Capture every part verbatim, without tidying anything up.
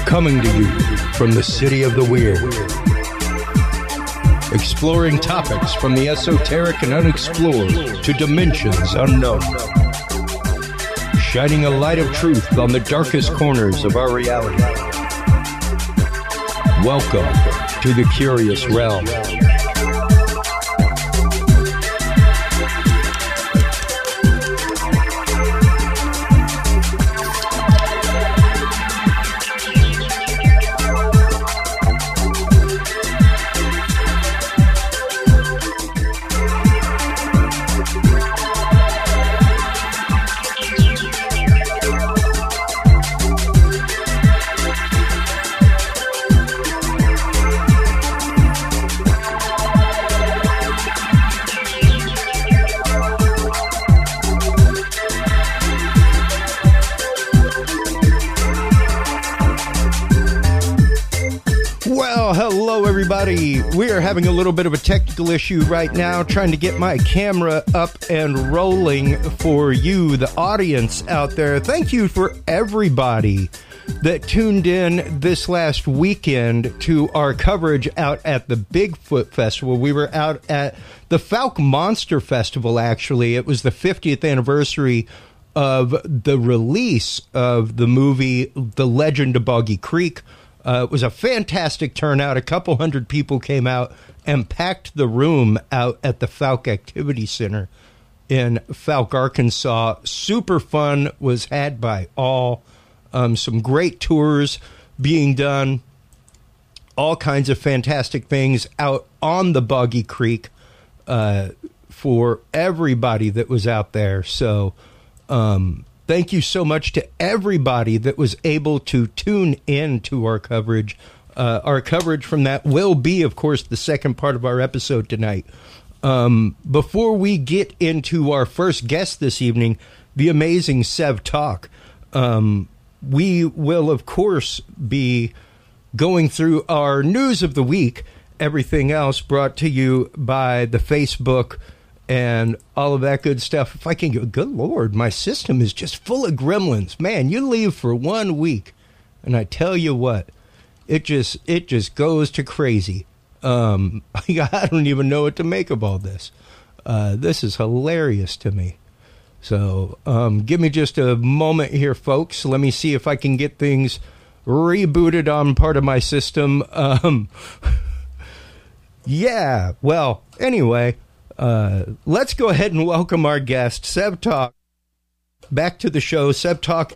Coming to you from the city of the weird. Exploring topics from the esoteric and unexplored to dimensions unknown. Shining a light of truth on the darkest corners of our reality. Welcome to the Curious Realm. We are having a little bit of a technical issue right now, trying to get my camera up and rolling for you, the audience out there. Thank you for everybody that tuned in this last weekend to our coverage out at the Bigfoot Festival. We were out at the Falk Monster Festival, actually. It was the fiftieth anniversary of the release of the movie The Legend of Boggy Creek. Uh, it was a fantastic turnout. A couple hundred people came out and packed the room out at the Falk Activity Center in Falk, Arkansas. Super fun was had by all. Um, some great tours being done. All kinds of fantastic things out on the Boggy Creek uh, for everybody that was out there. So, um thank you so much to everybody that was able to tune in to our coverage. Uh, our coverage from that will be, of course, the second part of our episode tonight. Um, before we get into our first guest this evening, the amazing Sev Talk, um, we will, of course, be going through our news of the week, everything else brought to you by the Facebook and all of that good stuff. If I can go, good Lord, my system is just full of gremlins. Man, you leave for one week, and I tell you what, it just it just goes to crazy. Um, I don't even know what to make of all this. Uh, this is hilarious to me. So um, give me just a moment here, folks. Let me see if I can get things rebooted on part of my system. Um, yeah, well, anyway... Uh, let's go ahead and welcome our guest, Sev Talk, back to the show. Sev Talk,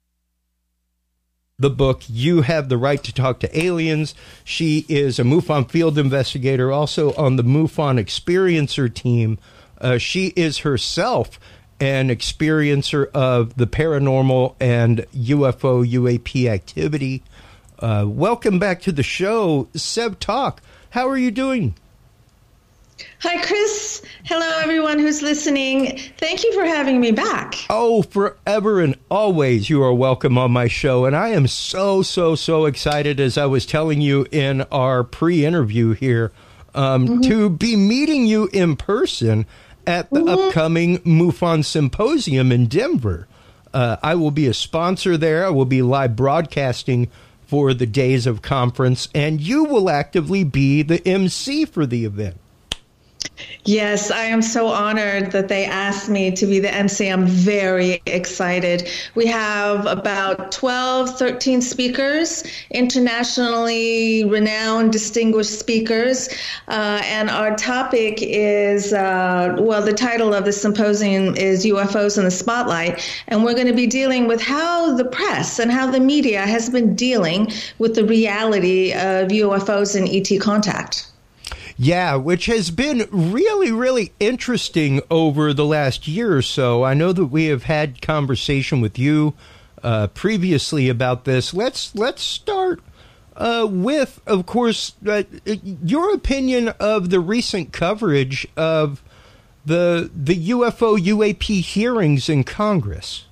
the book, You Have the Right to Talk to Aliens. She is a MUFON field investigator, also on the MUFON Experiencer team. Uh, she is herself an experiencer of the paranormal and U F O, U A P activity. Uh, welcome back to the show, Sev Talk. How are you doing? Hi, Chris. Hello, everyone who's listening. Thank you for having me back. Oh, forever and always you are welcome on my show. And I am so, so, so excited, as I was telling you in our pre-interview here, um, mm-hmm. to be meeting you in person at the mm-hmm. upcoming MUFON Symposium in Denver. Uh, I will be a sponsor there. I will be live broadcasting for the days of conference, and you will actively be the M C for the event. Yes, I am so honored that they asked me to be the M C. I'm very excited. We have about twelve, thirteen speakers, internationally renowned, distinguished speakers. Uh, and our topic is, uh, well, the title of the symposium is U F Os in the Spotlight. And we're going to be dealing with how the press and how the media has been dealing with the reality of U F Os and E T contact. Yeah, which has been really, really interesting over the last year or so. I know that we have had conversation with you uh, previously about this. Let's let's start uh, with, of course, uh, your opinion of the recent coverage of the the U F O U A P hearings in Congress.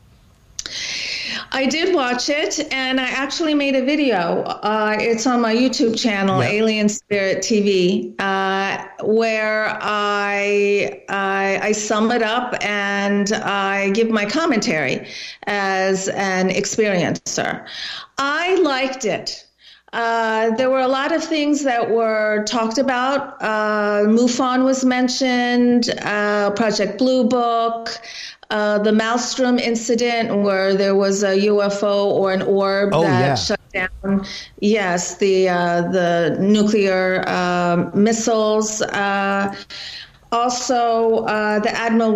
I did watch it, and I actually made a video. Uh, it's on my YouTube channel, yep. Alien Spirit T V. Uh, where I, I I sum it up and I give my commentary as an experiencer. I liked it. Uh, there were a lot of things that were talked about. Uh, MUFON was mentioned, uh, Project Blue Book, uh, the Maelstrom incident where there was a U F O or an orb oh, that yeah. shut down. Yes, the uh, the nuclear uh, missiles. Uh, Also, uh, the Admiral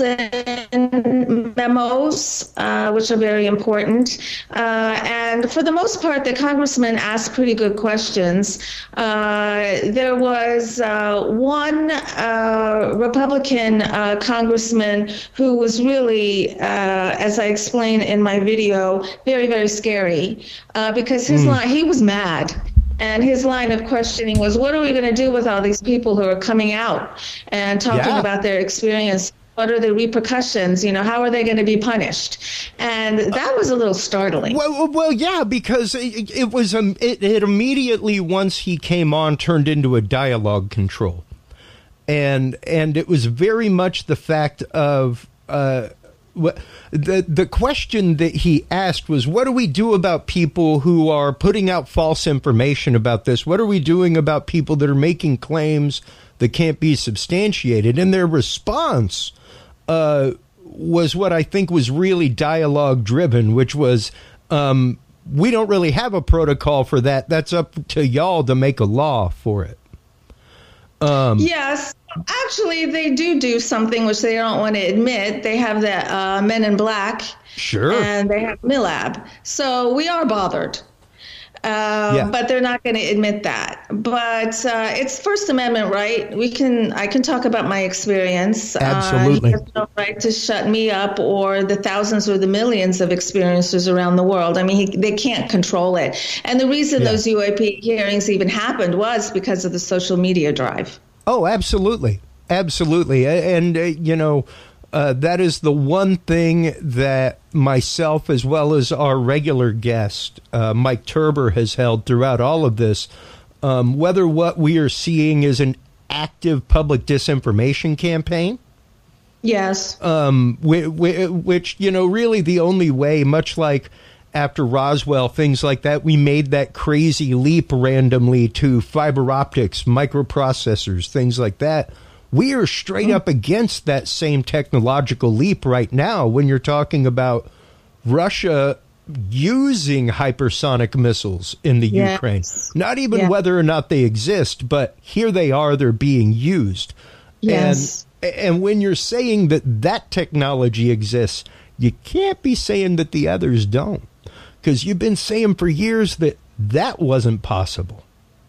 Wilson memos, uh, which are very important. Uh, and for the most part, the congressman asked pretty good questions. Uh, there was uh, one uh, Republican uh, congressman who was really, uh, as I explained in my video, very, very scary uh, because his Mm. line, he was mad. And his line of questioning was, what are we going to do with all these people who are coming out and talking Yeah. about their experience? What are the repercussions? You know, how are they going to be punished? And that was a little startling. Well, well, yeah, because it, it was um, it, it immediately, once he came on, turned into a dialogue control, and and it was very much the fact of uh, the the question that he asked was, what do we do about people who are putting out false information about this? What are we doing about people that are making claims that can't be substantiated? And their response uh, was what I think was really dialogue driven, which was, um, we don't really have a protocol for that. That's up to y'all to make a law for it. Um, yes. Actually, they do do something which they don't want to admit. They have the uh, Men in Black. Sure. And they have MILAB. So we are bothered. Uh, Yeah. But they're not going to admit that. But uh, it's First Amendment right. We can. I can talk about my experience. Absolutely. Uh, he has no right to shut me up or the thousands or the millions of experiencers around the world. I mean, he, they can't control it. And the reason Yeah. those U A P hearings even happened was because of the social media drive. Oh, absolutely. Absolutely. And, uh, you know, uh, that is the one thing that myself, as well as our regular guest, uh, Mike Turber, has held throughout all of this. Um, whether what we are seeing is an active public disinformation campaign. Yes. Um, which, which, you know, really the only way, much like after Roswell, things like that, we made that crazy leap randomly to fiber optics, microprocessors, things like that. We are straight mm. up against that same technological leap right now when you're talking about Russia using hypersonic missiles in the yes. Ukraine. Not even yeah. whether or not they exist, but here they are, they're being used. Yes. And, and when you're saying that that technology exists, you can't be saying that the others don't. Because you've been saying for years that that wasn't possible.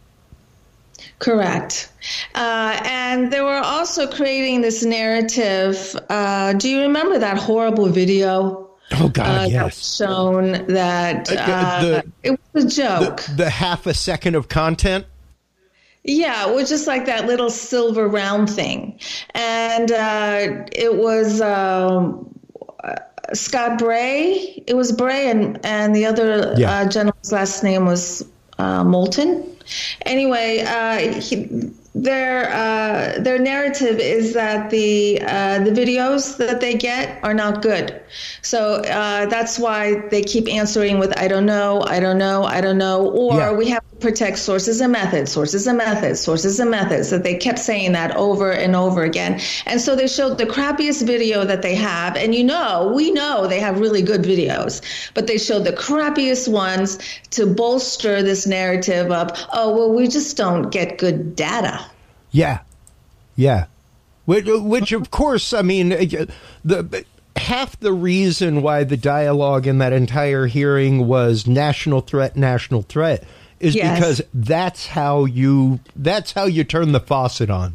Correct. Uh, and they were also creating this narrative. Uh, do you remember that horrible video? Oh, God, uh, yes. That was shown that uh, the, it was a joke. The, the half a second of content? Yeah, it was just like that little silver round thing. And uh, it was... Um, Scott Bray, it was Bray, and, and the other yeah. uh, gentleman's last name was uh, Moulton. Anyway, uh, he, their uh, their narrative is that the uh, the videos that they get are not good. So uh, that's why they keep answering with "I don't know, I don't know, I don't know," or yeah. we have to protect sources and methods, sources and methods, sources and methods. That they kept saying that over and over again. And so they showed the crappiest video that they have, and you know, we know they have really good videos, but they showed the crappiest ones to bolster this narrative of, oh, well, we just don't get good data. Yeah, yeah. Which, which of course, I mean, the half the reason why the dialogue in that entire hearing was national threat, national threat, is yes. because that's how you that's how you turn the faucet on.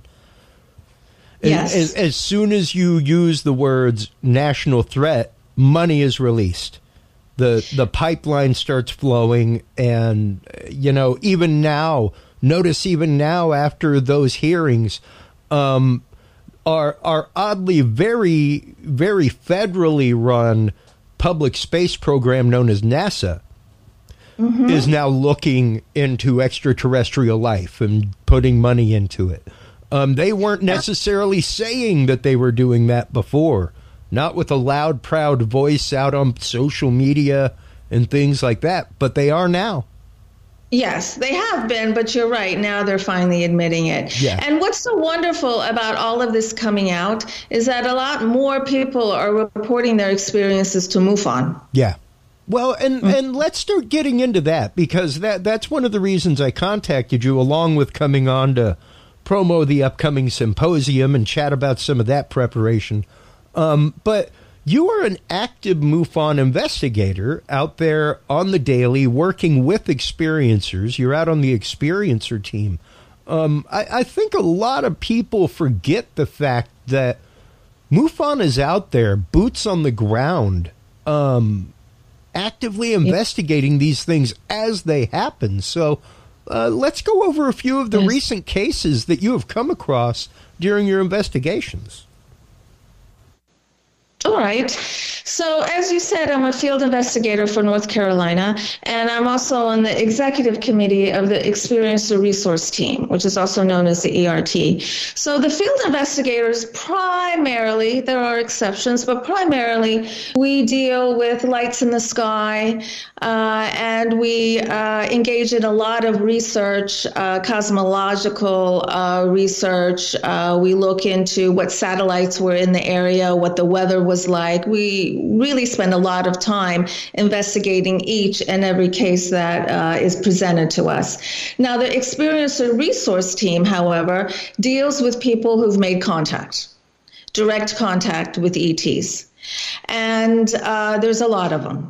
Yes. As, as soon as you use the words national threat, money is released. The the pipeline starts flowing, and, you know, even now, notice even now after those hearings, um, our, our oddly very, very federally run public space program known as NASA mm-hmm. is now looking into extraterrestrial life and putting money into it. Um, they weren't necessarily saying that they were doing that before. Not with a loud, proud voice out on social media and things like that, but they are now. Yes, they have been, but you're right. Now they're finally admitting it. Yeah. And what's so wonderful about all of this coming out is that a lot more people are reporting their experiences to MUFON. Yeah. Well, and, mm-hmm. and let's start getting into that, because that that's one of the reasons I contacted you, along with coming on to promo the upcoming symposium and chat about some of that preparation. Um, but you are an active MUFON investigator out there on the daily, working with experiencers. You're out on the experiencer team. Um, I, I think a lot of people forget the fact that MUFON is out there, boots on the ground, um, actively investigating these things as they happen. So uh, let's go over a few of the yes. recent cases that you have come across during your investigations. All right. So as you said, I'm a field investigator for North Carolina, and I'm also on the executive committee of the Experiencer Resource Team, which is also known as the E R T. So the field investigators primarily, there are exceptions, but primarily we deal with lights in the sky, uh, and we uh, engage in a lot of research, uh, cosmological uh, research. Uh, we look into what satellites were in the area, what the weather was like. We really spend a lot of time investigating each and every case that uh, is presented to us. Now, the Experiencer Resource Team, however, deals with people who've made contact, direct contact with E Ts. And uh, there's a lot of them.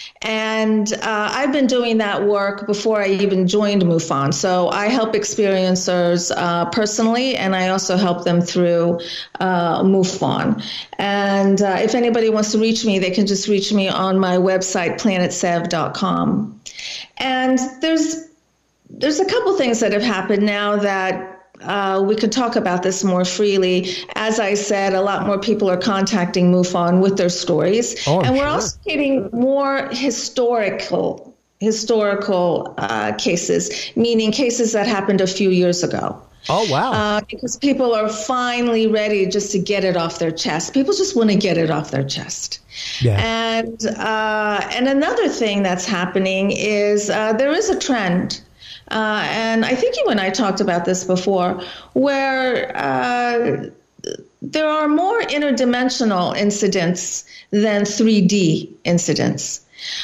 And uh, I've been doing that work before I even joined MUFON. So I help experiencers uh, personally, and I also help them through uh, MUFON. And uh, if anybody wants to reach me, they can just reach me on my website, planet sev dot com. And there's there's a couple things that have happened now that Uh, we could talk about this more freely. As I said, a lot more people are contacting MUFON with their stories. Oh, and we're sure. also getting more historical historical uh, cases, meaning cases that happened a few years ago. Oh, wow. Uh, because people are finally ready just to get it off their chest. People just want to get it off their chest. Yeah. And, uh, and another thing that's happening is uh, there is a trend. Uh, and I think you and I talked about this before, where uh, there are more interdimensional incidents than three D incidents.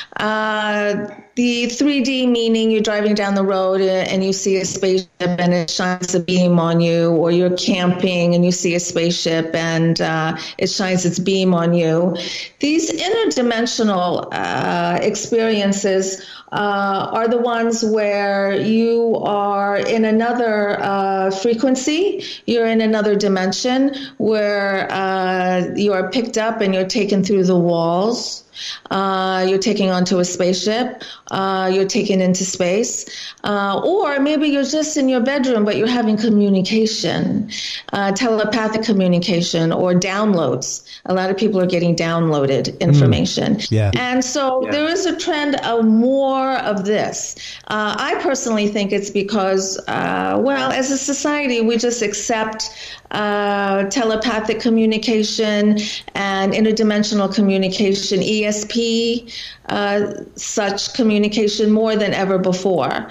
Uh, the three D meaning you're driving down the road and you see a spaceship and it shines a beam on you, or you're camping and you see a spaceship and uh, it shines its beam on you. These interdimensional uh, experiences uh, are the ones where you are in another uh, frequency, you're in another dimension, where uh, you are picked up and you're taken through the walls. Uh, you're taking onto a spaceship, uh, you're taken into space, uh, or maybe you're just in your bedroom, but you're having communication, uh, telepathic communication, or downloads. A lot of people are getting downloaded information. Mm, yeah. And so yeah. there is a trend of more of this. Uh, I personally think it's because, uh, well, as a society, we just accept uh, telepathic communication and interdimensional communication, E S P, uh, such communication more than ever before.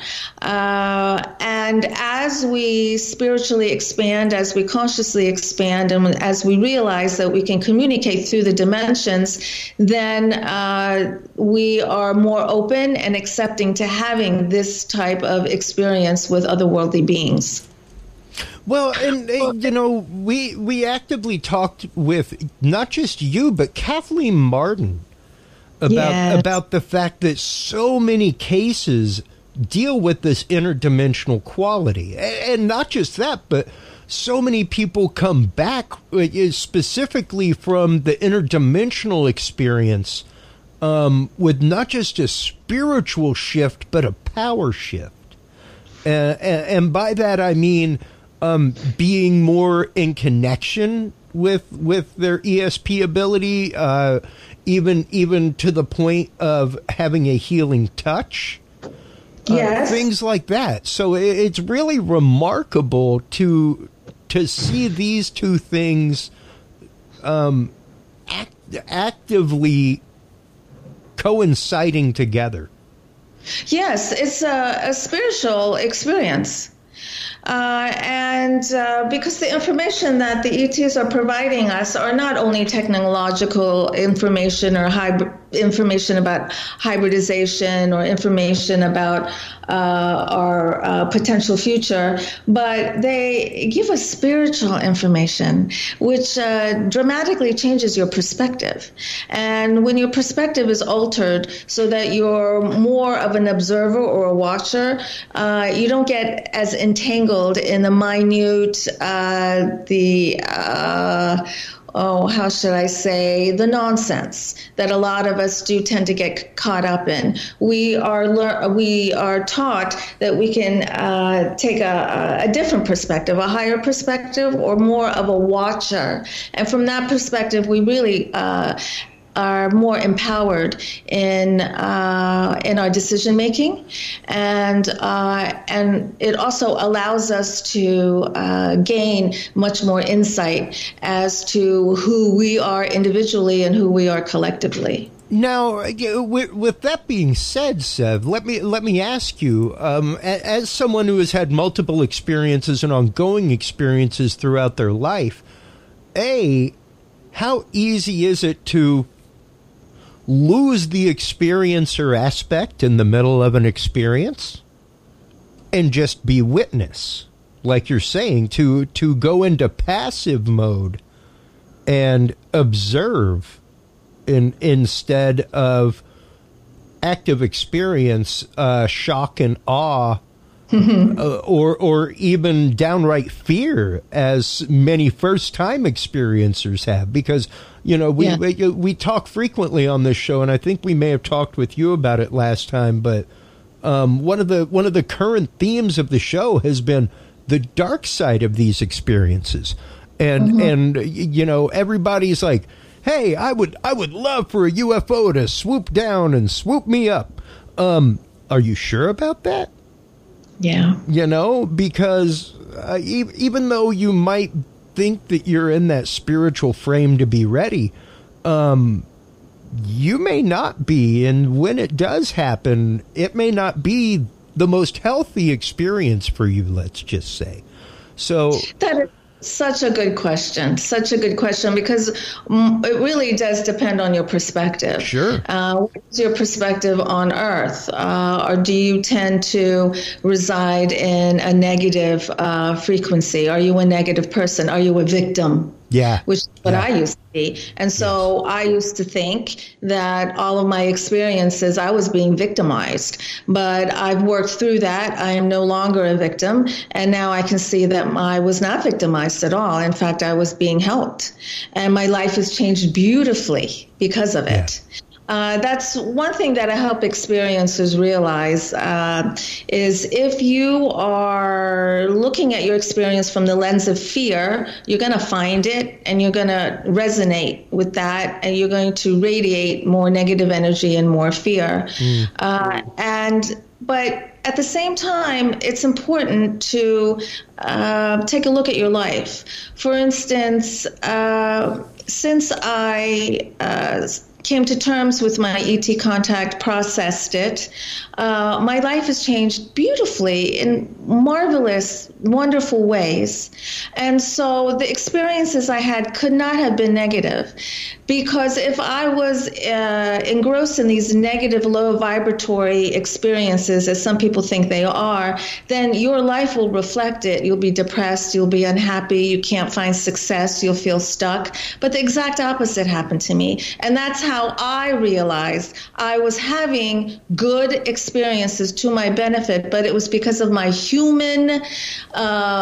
Uh, and as we spiritually expand, as we consciously expand, and as we realize that we can communicate through the dimensions, then uh, we are more open and accepting to having this type of experience with otherworldly beings. Well, and, and you know, we we actively talked with not just you, but Kathleen Martin about yes. about the fact that so many cases deal with this interdimensional quality, and, and not just that, but so many people come back specifically from the interdimensional experience um, with not just a spiritual shift, but a power shift, uh, and, and by that I mean. Um, being more in connection with with their E S P ability, uh, even even to the point of having a healing touch, yes. uh, things like that. So it, it's really remarkable to to see these two things um, act, actively coinciding together. Yes, it's a, a spiritual experience. Uh, and uh, because the information that the E Ts are providing us are not only technological information or hybrid information about hybridization or information about uh, our uh, potential future, but they give us spiritual information, which uh, dramatically changes your perspective. And when your perspective is altered so that you're more of an observer or a watcher, uh, you don't get as entangled in the minute, uh, the uh, oh, how should I say, the nonsense that a lot of us do tend to get caught up in. We are lear- we are taught that we can uh, take a, a different perspective, a higher perspective, or more of a watcher. And from that perspective, we really uh, are more empowered in uh, in our decision making, and uh, and it also allows us to uh, gain much more insight as to who we are individually and who we are collectively. Now, with, with that being said, Sev, let me let me ask you, um, as someone who has had multiple experiences and ongoing experiences throughout their life, A, how easy is it to lose the experiencer aspect in the middle of an experience and just be witness, like you're saying, to to go into passive mode and observe in instead of active experience, uh, shock and awe, uh, or or even downright fear, as many first-time experiencers have, because you know, we, yeah. we we talk frequently on this show, and I think we may have talked with you about it last time. But um, one of the one of the current themes of the show has been the dark side of these experiences, and mm-hmm. and you know, everybody's like, "Hey, I would I would love for a U F O to swoop down and swoop me up." Um, are you sure about that? Yeah, you know, because uh, e- even though you might think that you're in that spiritual frame to be ready, um, you may not be. And when it does happen, it may not be the most healthy experience for you, let's just say. So that is such a good question. Such a good question, because it really does depend on your perspective. Sure. Uh, what's your perspective on Earth? Uh, or do you tend to reside in a negative uh, frequency? Are you a negative person? Are you a victim? Yeah. Which is what yeah. I used to be. And so yes. I used to think that all of my experiences, I was being victimized. But I've worked through that. I am no longer a victim. And now I can see that I was not victimized at all. In fact, I was being helped. And my life has changed beautifully because of it. Yeah. Uh, that's one thing that I help experiencers realize uh, is if you are looking at your experience from the lens of fear, you're going to find it and you're going to resonate with that, and you're going to radiate more negative energy and more fear. Mm. Uh, and but at the same time, it's important to uh, take a look at your life. For instance, uh, since I uh, came to terms with my E T contact, processed it, uh, my life has changed beautifully in marvelous, wonderful ways. And so the experiences I had could not have been negative, because if I was uh, engrossed in these negative, low vibratory experiences, as some people think they are, then your life will reflect it. You'll be depressed, you'll be unhappy, you can't find success, you'll feel stuck. But the exact opposite happened to me. And that's how how I realized I was having good experiences to my benefit, but it was because of my human uh,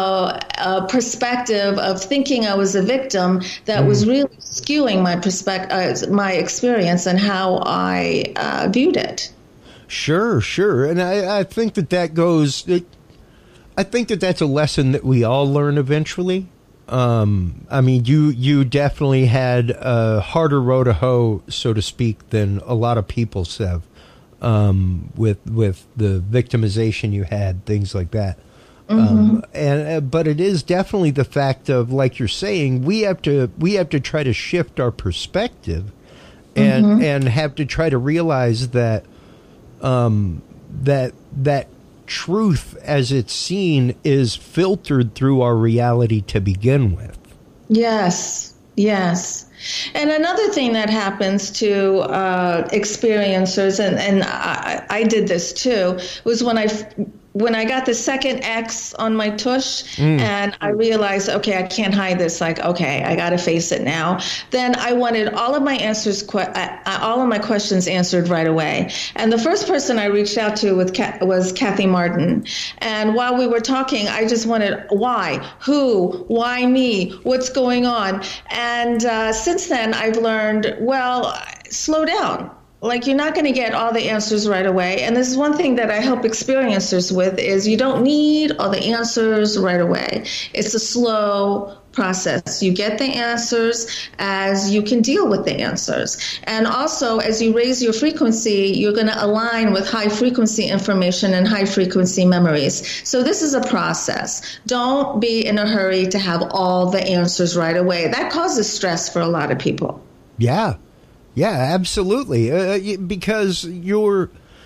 uh, perspective of thinking I was a victim that mm. was really skewing my perspective, uh, my experience and how I uh, viewed it. Sure, sure. And I, I think that that goes, it, I think that that's a lesson that we all learn eventually. Um, I mean, you, you definitely had a harder row to hoe, so to speak, than a lot of people have, um, with, with the victimization you had, things like that. Mm-hmm. Um, and uh, but it is definitely the fact of, like you're saying, we have to we have to try to shift our perspective, and mm-hmm. and have to try to realize that um, that that truth as it's seen is filtered through our reality to begin with. Yes, yes. And another thing that happens to uh, experiencers, and, and I, I did this too, was when I when I got the second X on my tush, mm. and I realized, okay, I can't hide this. Like, okay, I got to face it now. Then I wanted all of my answers, all of my questions answered right away. And the first person I reached out to with was Kathy Martin. And while we were talking, I just wanted why, who, why me, what's going on. And uh, since then, I've learned, well, slow down. Like, you're not going to get all the answers right away. And this is one thing that I help experiencers with, is you don't need all the answers right away. It's a slow process. You get the answers as you can deal with the answers. And also, as you raise your frequency, you're going to align with high frequency information and high frequency memories. So this is a process. Don't be in a hurry to have all the answers right away. That causes stress for a lot of people. Yeah. Yeah, absolutely. Uh, because you're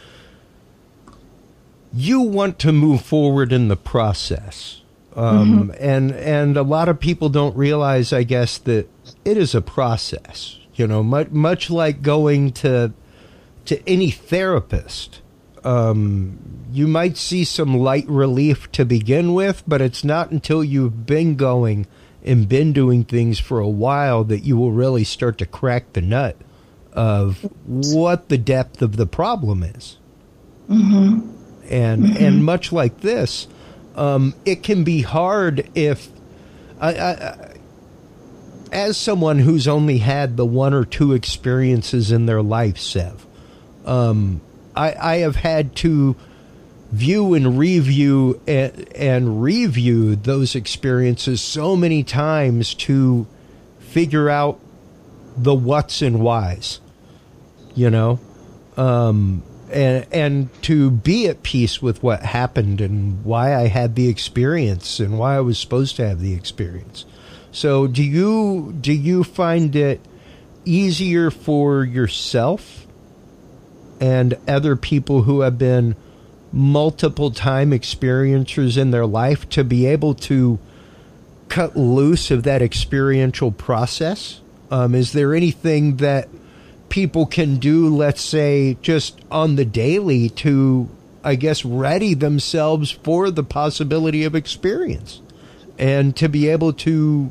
you want to move forward in the process, um, mm-hmm. and and a lot of people don't realize, I guess, that it is a process. You know, much much like going to to any therapist. Um, you might see some light relief to begin with, but it's not until you've been going and been doing things for a while that you will really start to crack the nut of what the depth of the problem is. Mm-hmm. And mm-hmm. and much like this, um, it can be hard if, I, I, as someone who's only had the one or two experiences in their life, Sev, um, I, I have had to view and review and, and review those experiences so many times to figure out the what's and whys. You know, um, and and to be at peace with what happened and why I had the experience and why I was supposed to have the experience. So, do you do you find it easier for yourself and other people who have been multiple time experiencers in their life to be able to cut loose of that experiential process? Um, is there anything that people can do, let's say, just on the daily to, I guess, ready themselves for the possibility of experience and to be able to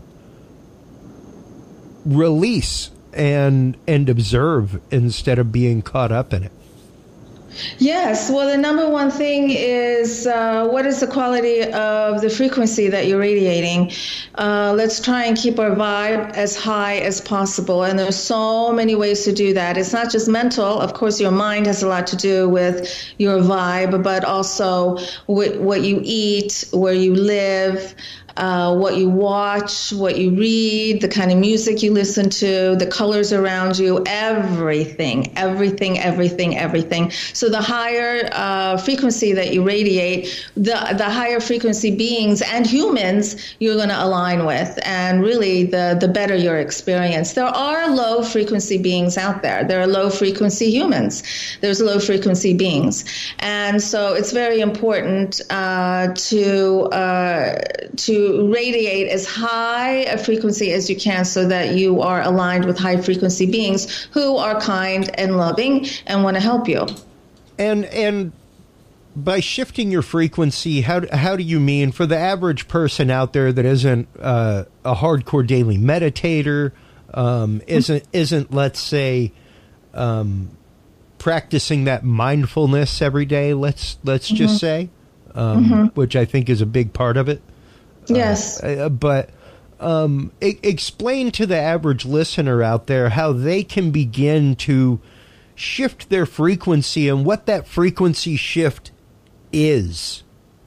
release and and observe instead of being caught up in it? Yes. Well, the number one thing is uh, what is the quality of the frequency that you're radiating? Uh, let's try and keep our vibe as high as possible. And there's so many ways to do that. It's not just mental. Of course, your mind has a lot to do with your vibe, but also wh- what you eat, where you live, Uh, what you watch, what you read, the kind of music you listen to, the colors around you, everything, everything, everything, everything. So the higher uh, frequency that you radiate, the the higher frequency beings and humans you're going to align with, and really the, the better your experience. There are low frequency beings out there. There are low frequency humans. There's low frequency beings. And so it's very important uh, to uh, to radiate as high a frequency as you can so that you are aligned with high frequency beings who are kind and loving and want to help you. And and by shifting your frequency, how how do you mean for the average person out there that isn't uh, a hardcore daily meditator, um, isn't isn't let's say um, practicing that mindfulness every day? Let's let's mm-hmm. just say, um, mm-hmm. which I think is a big part of it. Yes. Uh, but um, I- explain to the average listener out there how they can begin to shift their frequency and what that frequency shift is.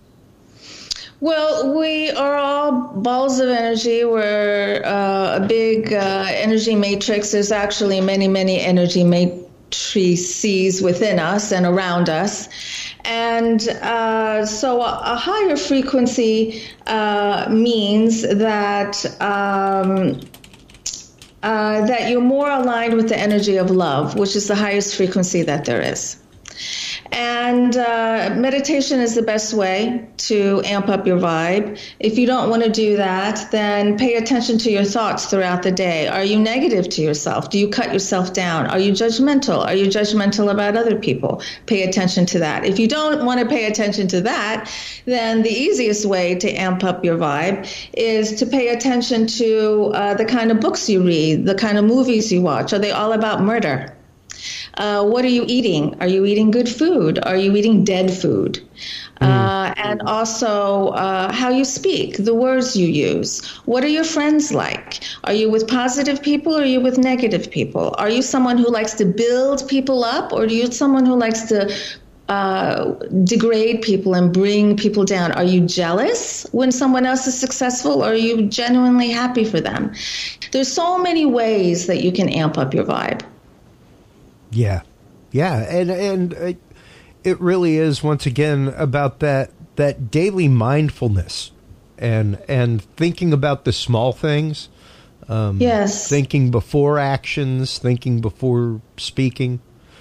Well, we are all balls of energy. We're uh, a big uh, energy matrix. There's actually many, many energy ma- matrices within us and around us. And uh, so a, a higher frequency uh, means that um, uh, that you're more aligned with the energy of love, which is the highest frequency that there is. And uh, meditation is the best way to amp up your vibe. If you don't want to do that, then pay attention to your thoughts throughout the day. Are you negative to yourself? Do you cut yourself down? Are you judgmental? Are you judgmental about other people? Pay attention to that. If you don't want to pay attention to that, then the easiest way to amp up your vibe is to pay attention to uh, the kind of books you read, the kind of movies you watch. Are they all about murder? Uh, what are you eating? Are you eating good food? Are you eating dead food? Mm. Uh, and also uh, how you speak, the words you use. What are your friends like? Are you with positive people or are you with negative people? Are you someone who likes to build people up, or are you someone who likes to uh, degrade people and bring people down? Are you jealous when someone else is successful, or are you genuinely happy for them? There's so many ways that you can amp up your vibe. Yeah, yeah, and and uh, it really is, once again, about that that daily mindfulness and and thinking about the small things. Um, yes. Thinking before actions, thinking before speaking.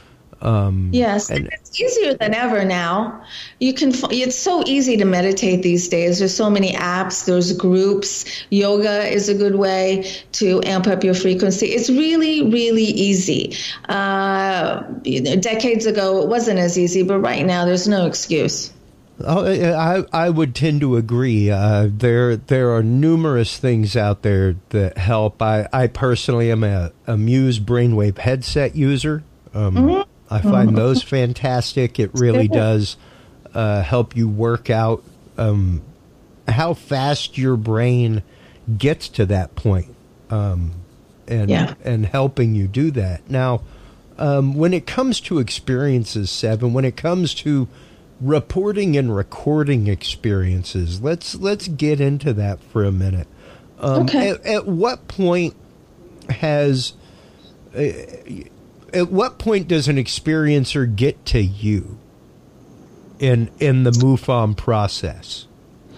Um, yes, and it's easier than ever now. You can. It's so easy to meditate these days. There's so many apps. There's groups. Yoga is a good way to amp up your frequency. It's really, really easy. Uh, you know, decades ago, it wasn't as easy, but right now, there's no excuse. Oh, I I would tend to agree. Uh, there there are numerous things out there that help. I, I personally am a, a Muse Brainwave headset user. Um, mm-hmm. I find mm-hmm. those fantastic. It really does uh, help you work out um, how fast your brain gets to that point, um, and yeah. and helping you do that. Now, um, when it comes to experiences, Seven, when it comes to reporting and recording experiences, let's let's get into that for a minute. Um, okay. At, at what point has uh, At what point does an experiencer get to you in in the MUFON process?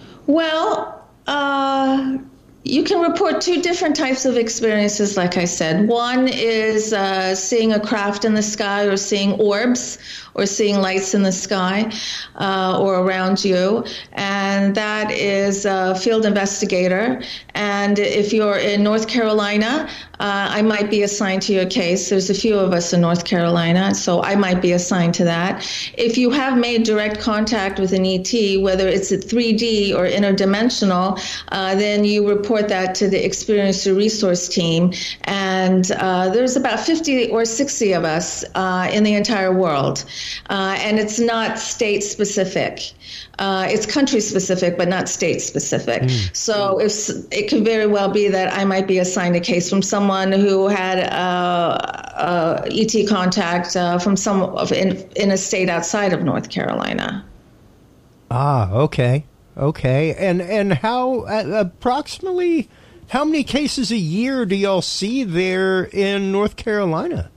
Well, uh, you can report two different types of experiences, like I said. One is uh, seeing a craft in the sky, or seeing orbs, or seeing lights in the sky uh, or around you. And that is a field investigator. And if you're in North Carolina, uh, I might be assigned to your case. There's a few of us in North Carolina, so I might be assigned to that. If you have made direct contact with an E T, whether it's at three D or interdimensional, uh, then you report that to the Experiencer Resource Team. And uh, there's about fifty or sixty of us uh, in the entire world. Uh, and it's not state specific. Uh, it's country specific, but not state specific. Mm. So if it could very well be that I might be assigned a case from someone who had uh, uh, E T contact uh, from some of in, in a state outside of North Carolina. Ah, okay, okay. And and how uh, approximately how many cases a year do y'all see there in North Carolina?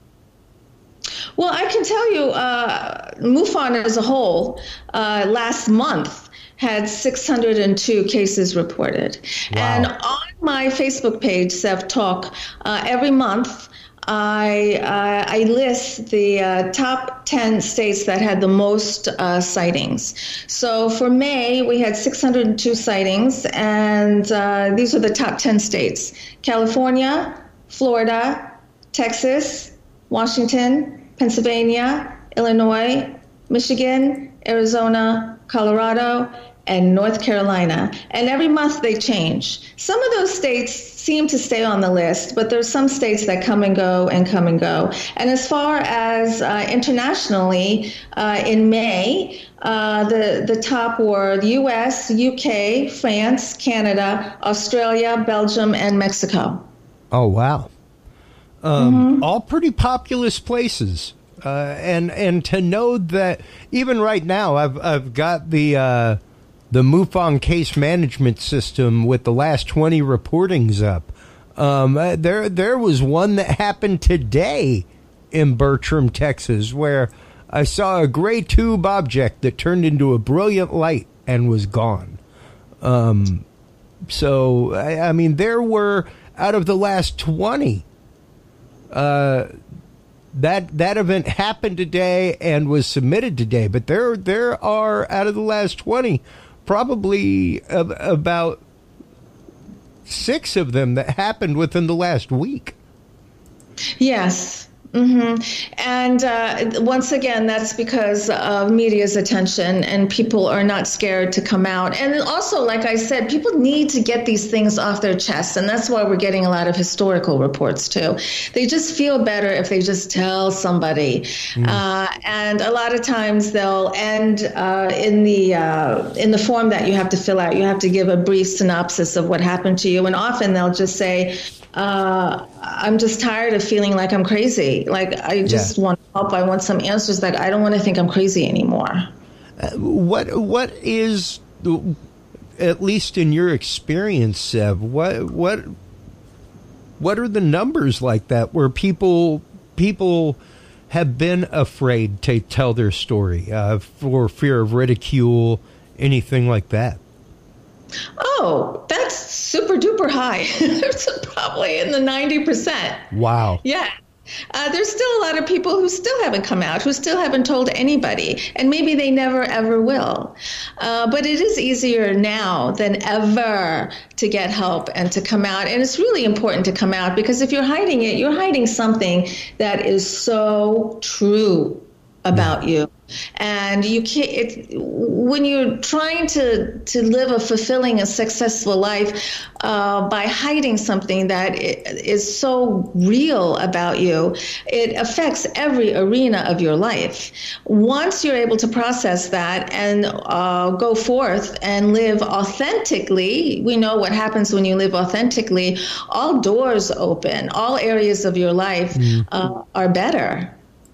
Well, I can tell you, uh, MUFON as a whole, uh, last month had six hundred two cases reported. Wow. And on my Facebook page, Sev Talk, uh, every month I uh, I list the uh, top ten states that had the most uh, sightings. So for May, we had six hundred two sightings, and uh, these are the top ten states: California, Florida, Texas, Washington, Pennsylvania, Illinois, Michigan, Arizona, Colorado, and North Carolina. And every month they change. Some of those states seem to stay on the list, but there's some states that come and go and come and go. And as far as uh, internationally, uh, in May, uh, the, the top were the U S, U K, France, Canada, Australia, Belgium, and Mexico. Oh, wow. Um, mm-hmm. All pretty populous places, uh, and and to know that even right now, I've I've got the uh, the MUFON case management system with the last twenty reportings up. Um, uh, there there was one that happened today in Bertram, Texas, where I saw a gray tube object that turned into a brilliant light and was gone. Um, so, I, I mean, there were, out of the last twenty, uh, that that event happened today and was submitted today, but there there are, out of the last twenty, probably uh, about six of them that happened within the last week. Yes. Mm-hmm. And uh, once again, that's because of media's attention, and people are not scared to come out. And also, like I said, people need to get these things off their chest, and that's why we're getting a lot of historical reports too. They just feel better if they just tell somebody. Mm. Uh, and a lot of times they'll end uh, in the uh, in the form that you have to fill out. You have to give a brief synopsis of what happened to you, and often they'll just say, Uh, I'm just tired of feeling like I'm crazy. Like, I just yeah. want help. I want some answers. Like, I don't want to think I'm crazy anymore. Uh, what What is, at least in your experience, Sev, what what what are the numbers like that where people people have been afraid to tell their story uh, for fear of ridicule, anything like that? Oh, that's super duper high. It's probably in the ninety percent. Wow. Yeah. Uh, there's still a lot of people who still haven't come out, who still haven't told anybody, and maybe they never, ever will. Uh, but it is easier now than ever to get help and to come out. And it's really important to come out, because if you're hiding it, you're hiding something that is so true about you. And you can't, it, when you're trying to, to live a fulfilling and successful life uh, by hiding something that is so real about you, it affects every arena of your life. Once you're able to process that and uh, go forth and live authentically, we know what happens when you live authentically. All doors open, all areas of your life mm. uh, are better.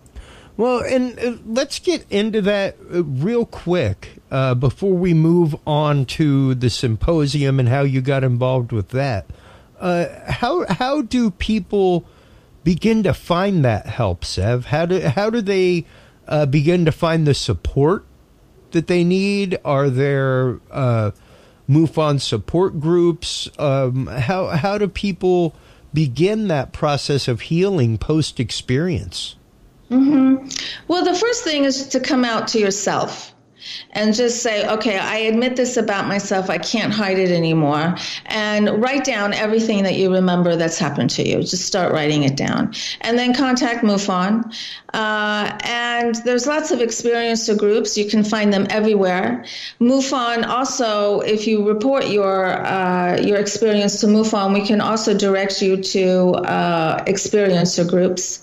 Well, and uh, let's get into that uh, real quick uh, before we move on to the symposium and how you got involved with that. Uh, how how do people begin to find that help, Sev? How do how do they uh, begin to find the support that they need? Are there uh, MUFON support groups? Um, how how do people begin that process of healing post experience? Mm-hmm. Well, the first thing is to come out to yourself and just say, okay, I admit this about myself. I can't hide it anymore. And write down everything that you remember that's happened to you. Just start writing it down. And then contact MUFON. Uh, and there's lots of experiencer groups. You can find them everywhere. MUFON also, if you report your uh, your experience to MUFON, we can also direct you to uh, experiencer groups.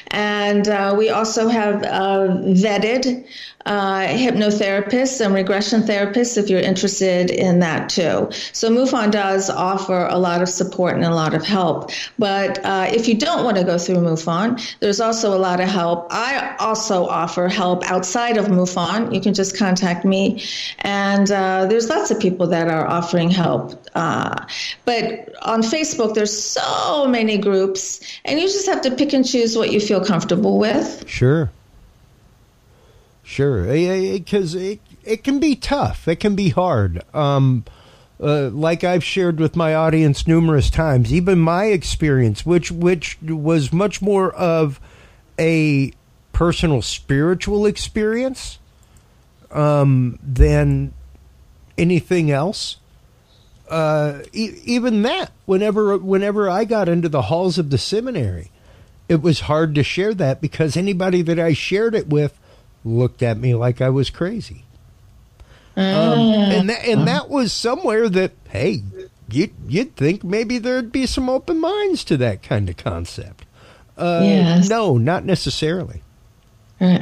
And uh, we also have uh, vetted uh, hypnotherapists and regression therapists if you're interested in that too. So MUFON does offer a lot of support and a lot of help. But uh, if you don't want to go through MUFON, there's also a lot of help. I also offer help outside of MUFON. You can just contact me. And uh, there's lots of people that are offering help. Uh, but on Facebook, there's so many groups, and you just have to pick and choose what you feel comfortable with. Sure. Sure. Because it, it can be tough. It can be hard. Um, uh, like I've shared with my audience numerous times, even my experience, which which was much more of a personal spiritual experience um, than anything else. Uh, e- even that, whenever whenever I got into the halls of the seminary, it was hard to share that because anybody that I shared it with looked at me like I was crazy. Um, and that, and that was somewhere that, hey, you, you'd think maybe there'd be some open minds to that kind of concept. Uh, yes. No, not necessarily. You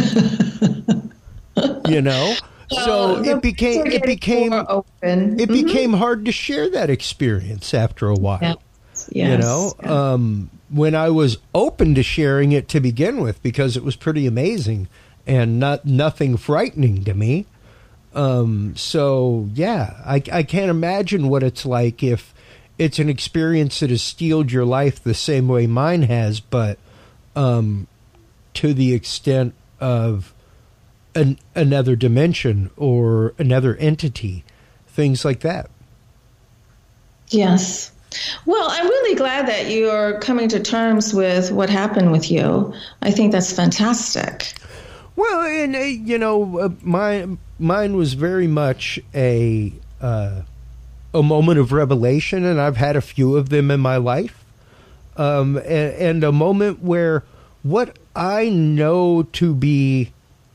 know? So well, it became it became open. It mm-hmm. became hard to share that experience after a while. Yes. Yes. You know, yes. um, when I was open to sharing it to begin with, because it was pretty amazing and not nothing frightening to me. Um, so yeah, I, I can't imagine what it's like if it's an experience that has steeled your life the same way mine has, but um, to the extent of an, another dimension or another entity, things like that. Yes. Well, I'm really glad that you're coming to terms with what happened with you. I think that's fantastic. Well, and, uh, you know, uh, my, mine was very much a uh, a moment of revelation, and I've had a few of them in my life. Um, and, and a moment where what I know to be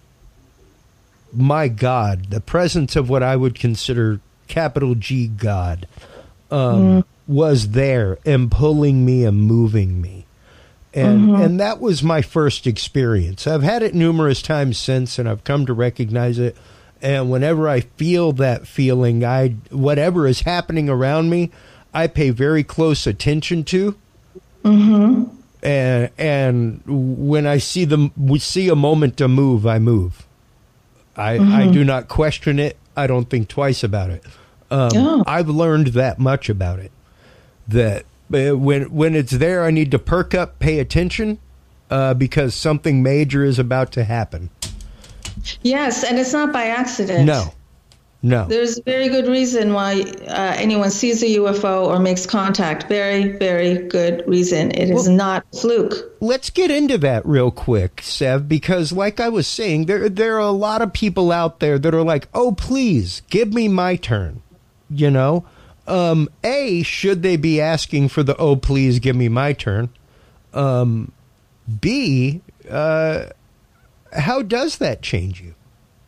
my God, the presence of what I would consider capital G God, um, mm. was there and pulling me and moving me. And mm-hmm. and that was my first experience. I've had it numerous times since, and I've come to recognize it. And whenever I feel that feeling, I whatever is happening around me, I pay very close attention to. Mm-hmm. And and when I see them, we see a moment to move, I move. I mm-hmm. I do not question it. I don't think twice about it. Um, oh. I've learned that much about it. That when when it's there, I need to perk up, pay attention, uh, because something major is about to happen. Yes, and it's not by accident. No, no. There's a very good reason why uh, anyone sees a U F O or makes contact. Very, very good reason. It is well, not fluke. Let's get into that real quick, Sev, because like I was saying, there there are a lot of people out there that are like, oh, please, give me my turn, you know? Um, A, should they be asking for the, oh, please give me my turn? Um, B, uh, how does that change you?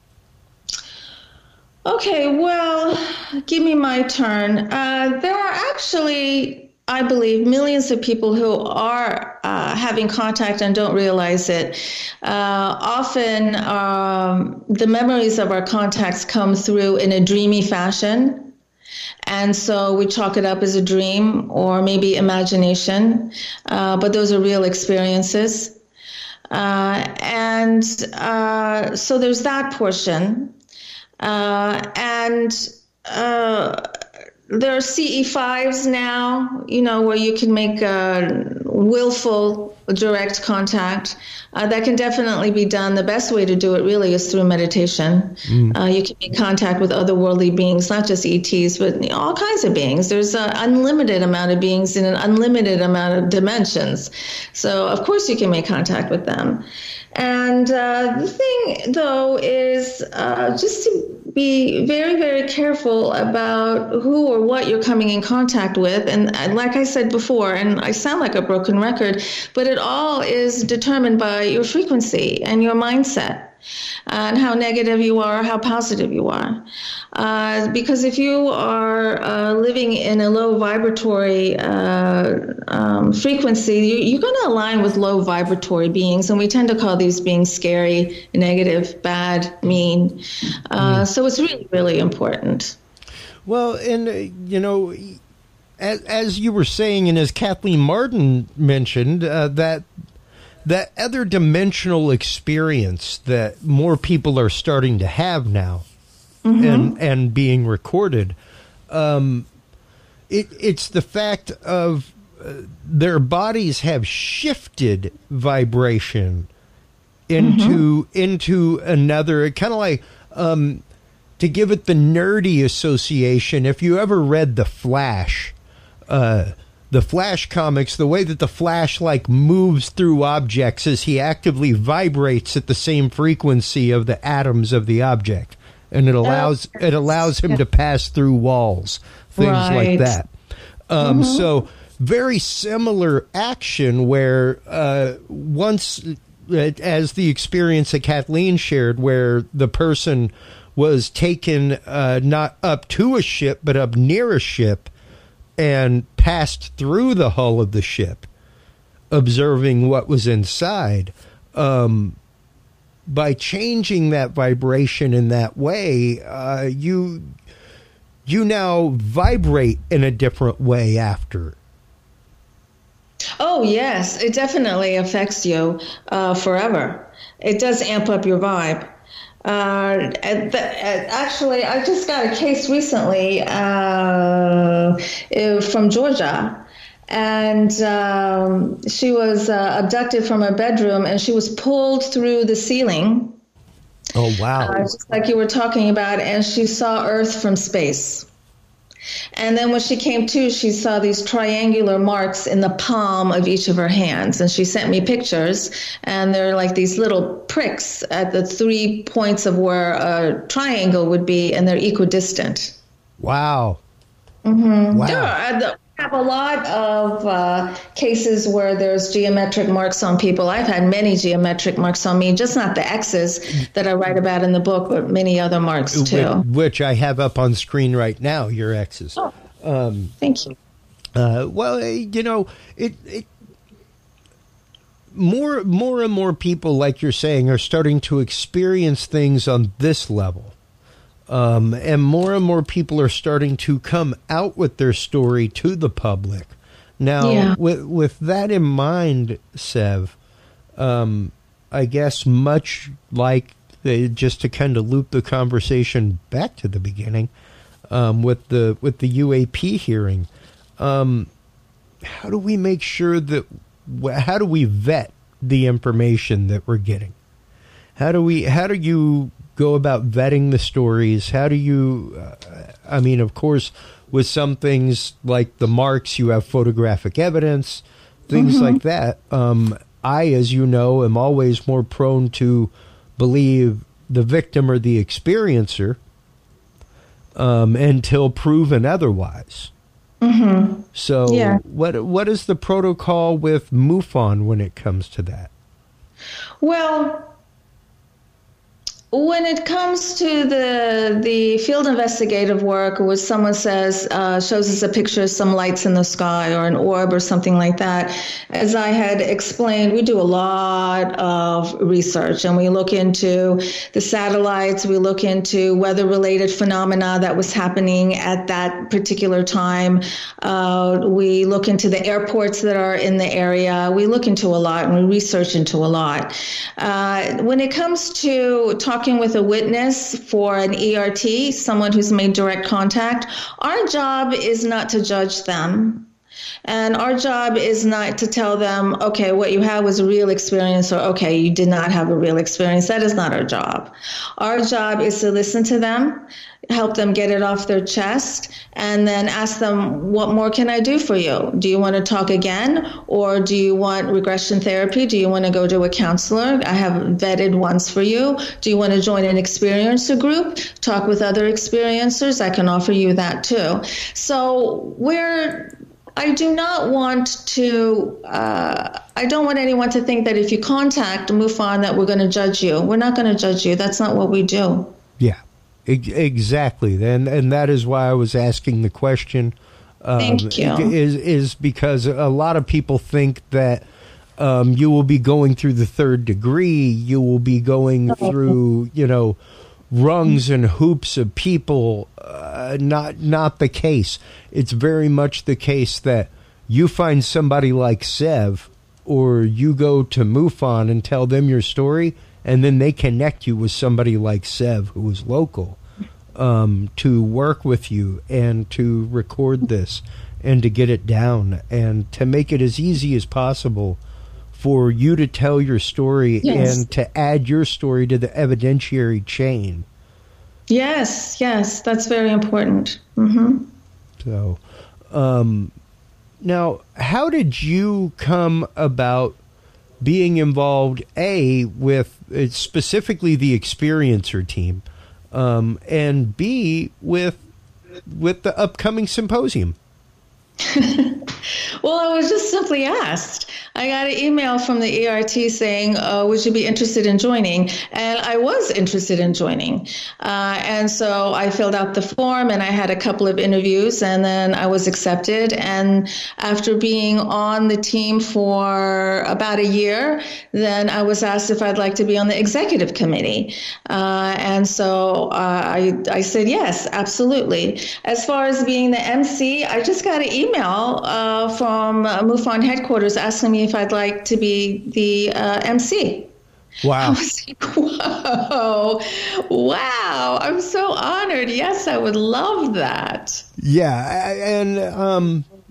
Okay, well, give me my turn. Uh, there are actually, I believe, millions of people who are uh, having contact and don't realize it. Uh, often um, the memories of our contacts come through in a dreamy fashion. And so we chalk it up as a dream or maybe imagination, uh, but those are real experiences. Uh, and uh, so there's that portion. Uh, and uh, there are C E fives now, you know, where you can make a willful direct contact. Uh, that can definitely be done. The best way to do it really is through meditation. Mm. Uh, you can make contact with otherworldly beings, not just E Ts, but all kinds of beings. There's an unlimited amount of beings in an unlimited amount of dimensions. So, of course, you can make contact with them. And uh, the thing, though, is uh, just to be very, very careful about who or what you're coming in contact with. And, and like I said before, and I sound like a broken record, but it all is determined by your frequency and your mindset and how negative you are, how positive you are. Uh, because if you are uh, living in a low vibratory uh, um, frequency, you, you're going to align with low vibratory beings, and we tend to call these beings scary, negative, bad, mean. Uh, mm. So it's really, really important. Well, and, uh, you know, as, as you were saying, and as Kathleen Martin mentioned, uh, that that other dimensional experience that more people are starting to have now, mm-hmm. and and being recorded, um, it it's the fact of uh, their bodies have shifted vibration into mm-hmm. into another kind of like um, to give it the nerdy association. If you ever read The Flash. Uh, The Flash comics, the way that the Flash like moves through objects is he actively vibrates at the same frequency of the atoms of the object, and it allows oh, it allows him yeah. to pass through walls, things right. like that. Um, mm-hmm. So very similar action where uh, once, as the experience that Kathleen shared, where the person was taken uh, not up to a ship but up near a ship, and passed through the hull of the ship, observing what was inside. Um, by changing that vibration in that way, uh, you you now vibrate in a different way after. Oh, yes. It definitely affects you uh, forever. It does amp up your vibe. Uh, actually, I just got a case recently uh, from Georgia, and um, she was uh, abducted from her bedroom, and she was pulled through the ceiling. Oh, wow. Uh, just like you were talking about, and she saw Earth from space. And then when she came to, she saw these triangular marks in the palm of each of her hands. And she sent me pictures, and they're like these little pricks at the three points of where a triangle would be, and they're equidistant. Wow. Mm-hmm. Wow. There are, I have a lot of uh, cases where there's geometric marks on people. I've had many geometric marks on me, just not the X's that I write about in the book, but many other marks too. Which I have up on screen right now, your X's. Oh, um, thank you. Uh, well, you know, it, it more, more and more people, like you're saying, are starting to experience things on this level. Um, and more and more people are starting to come out with their story to the public. Now, yeah. with with that in mind, Sev, um, I guess much like the, just to kind of loop the conversation back to the beginning, um, with the with the U A P hearing, um, how do we make sure that how do we vet the information that we're getting? How do we how do you go about vetting the stories? How do you, uh, I mean, of course, with some things like the marks, you have photographic evidence, things mm-hmm. like that. Um, I, as you know, am always more prone to believe the victim or the experiencer um, until proven otherwise. Mm-hmm. So yeah. what what is the protocol with MUFON when it comes to that? Well, when it comes to the the field investigative work, where someone says, uh, shows us a picture of some lights in the sky or an orb or something like that, as I had explained, we do a lot of research, and we look into the satellites, we look into weather-related phenomena that was happening at that particular time. Uh, we look into the airports that are in the area. We look into a lot, and we research into a lot. Uh, when it comes to talking Talking with a witness for an E R T, someone who's made direct contact, our job is not to judge them. And our job is not to tell them, okay, what you had was a real experience, or okay, you did not have a real experience. That is not our job. Our job is to listen to them, help them get it off their chest, and then ask them, what more can I do for you? Do you want to talk again? Or do you want regression therapy? Do you want to go to a counselor? I have vetted ones for you. Do you want to join an experiencer group? Talk with other experiencers? I can offer you that too. So we're I do not want to, uh, I don't want anyone to think that if you contact MUFON that we're going to judge you. We're not going to judge you. That's not what we do. Yeah, e- exactly. And and that is why I was asking the question. Um, Thank you. Is, is because a lot of people think that um, you will be going through the third degree. You will be going through, you know, rungs and hoops of people. Uh, not not the case. It's very much the case that you find somebody like Sev, or you go to MUFON and tell them your story, and then they connect you with somebody like Sev, who is local, um, to work with you and to record this and to get it down and to make it as easy as possible for you to tell your story. Yes. And to add your story to the evidentiary chain. Yes, yes, that's very important. Mm-hmm. So, um, now, how did you come about being involved, A, with uh, specifically the experiencer team, um, and B, with with the upcoming symposium? Well, I was just simply asked. I got an email from the E R T saying, uh, would you be interested in joining? And I was interested in joining. Uh, and so I filled out the form, and I had a couple of interviews, and then I was accepted. And after being on the team for about a year, then I was asked if I'd like to be on the executive committee. Uh, and so uh, I, I said, yes, absolutely. As far as being the M C, I just got an email uh, from uh, MUFON headquarters asking me if I'd like to be the uh, M C. Wow. I was like, whoa, wow. I'm so honored. Yes, I would love that. Yeah. And um,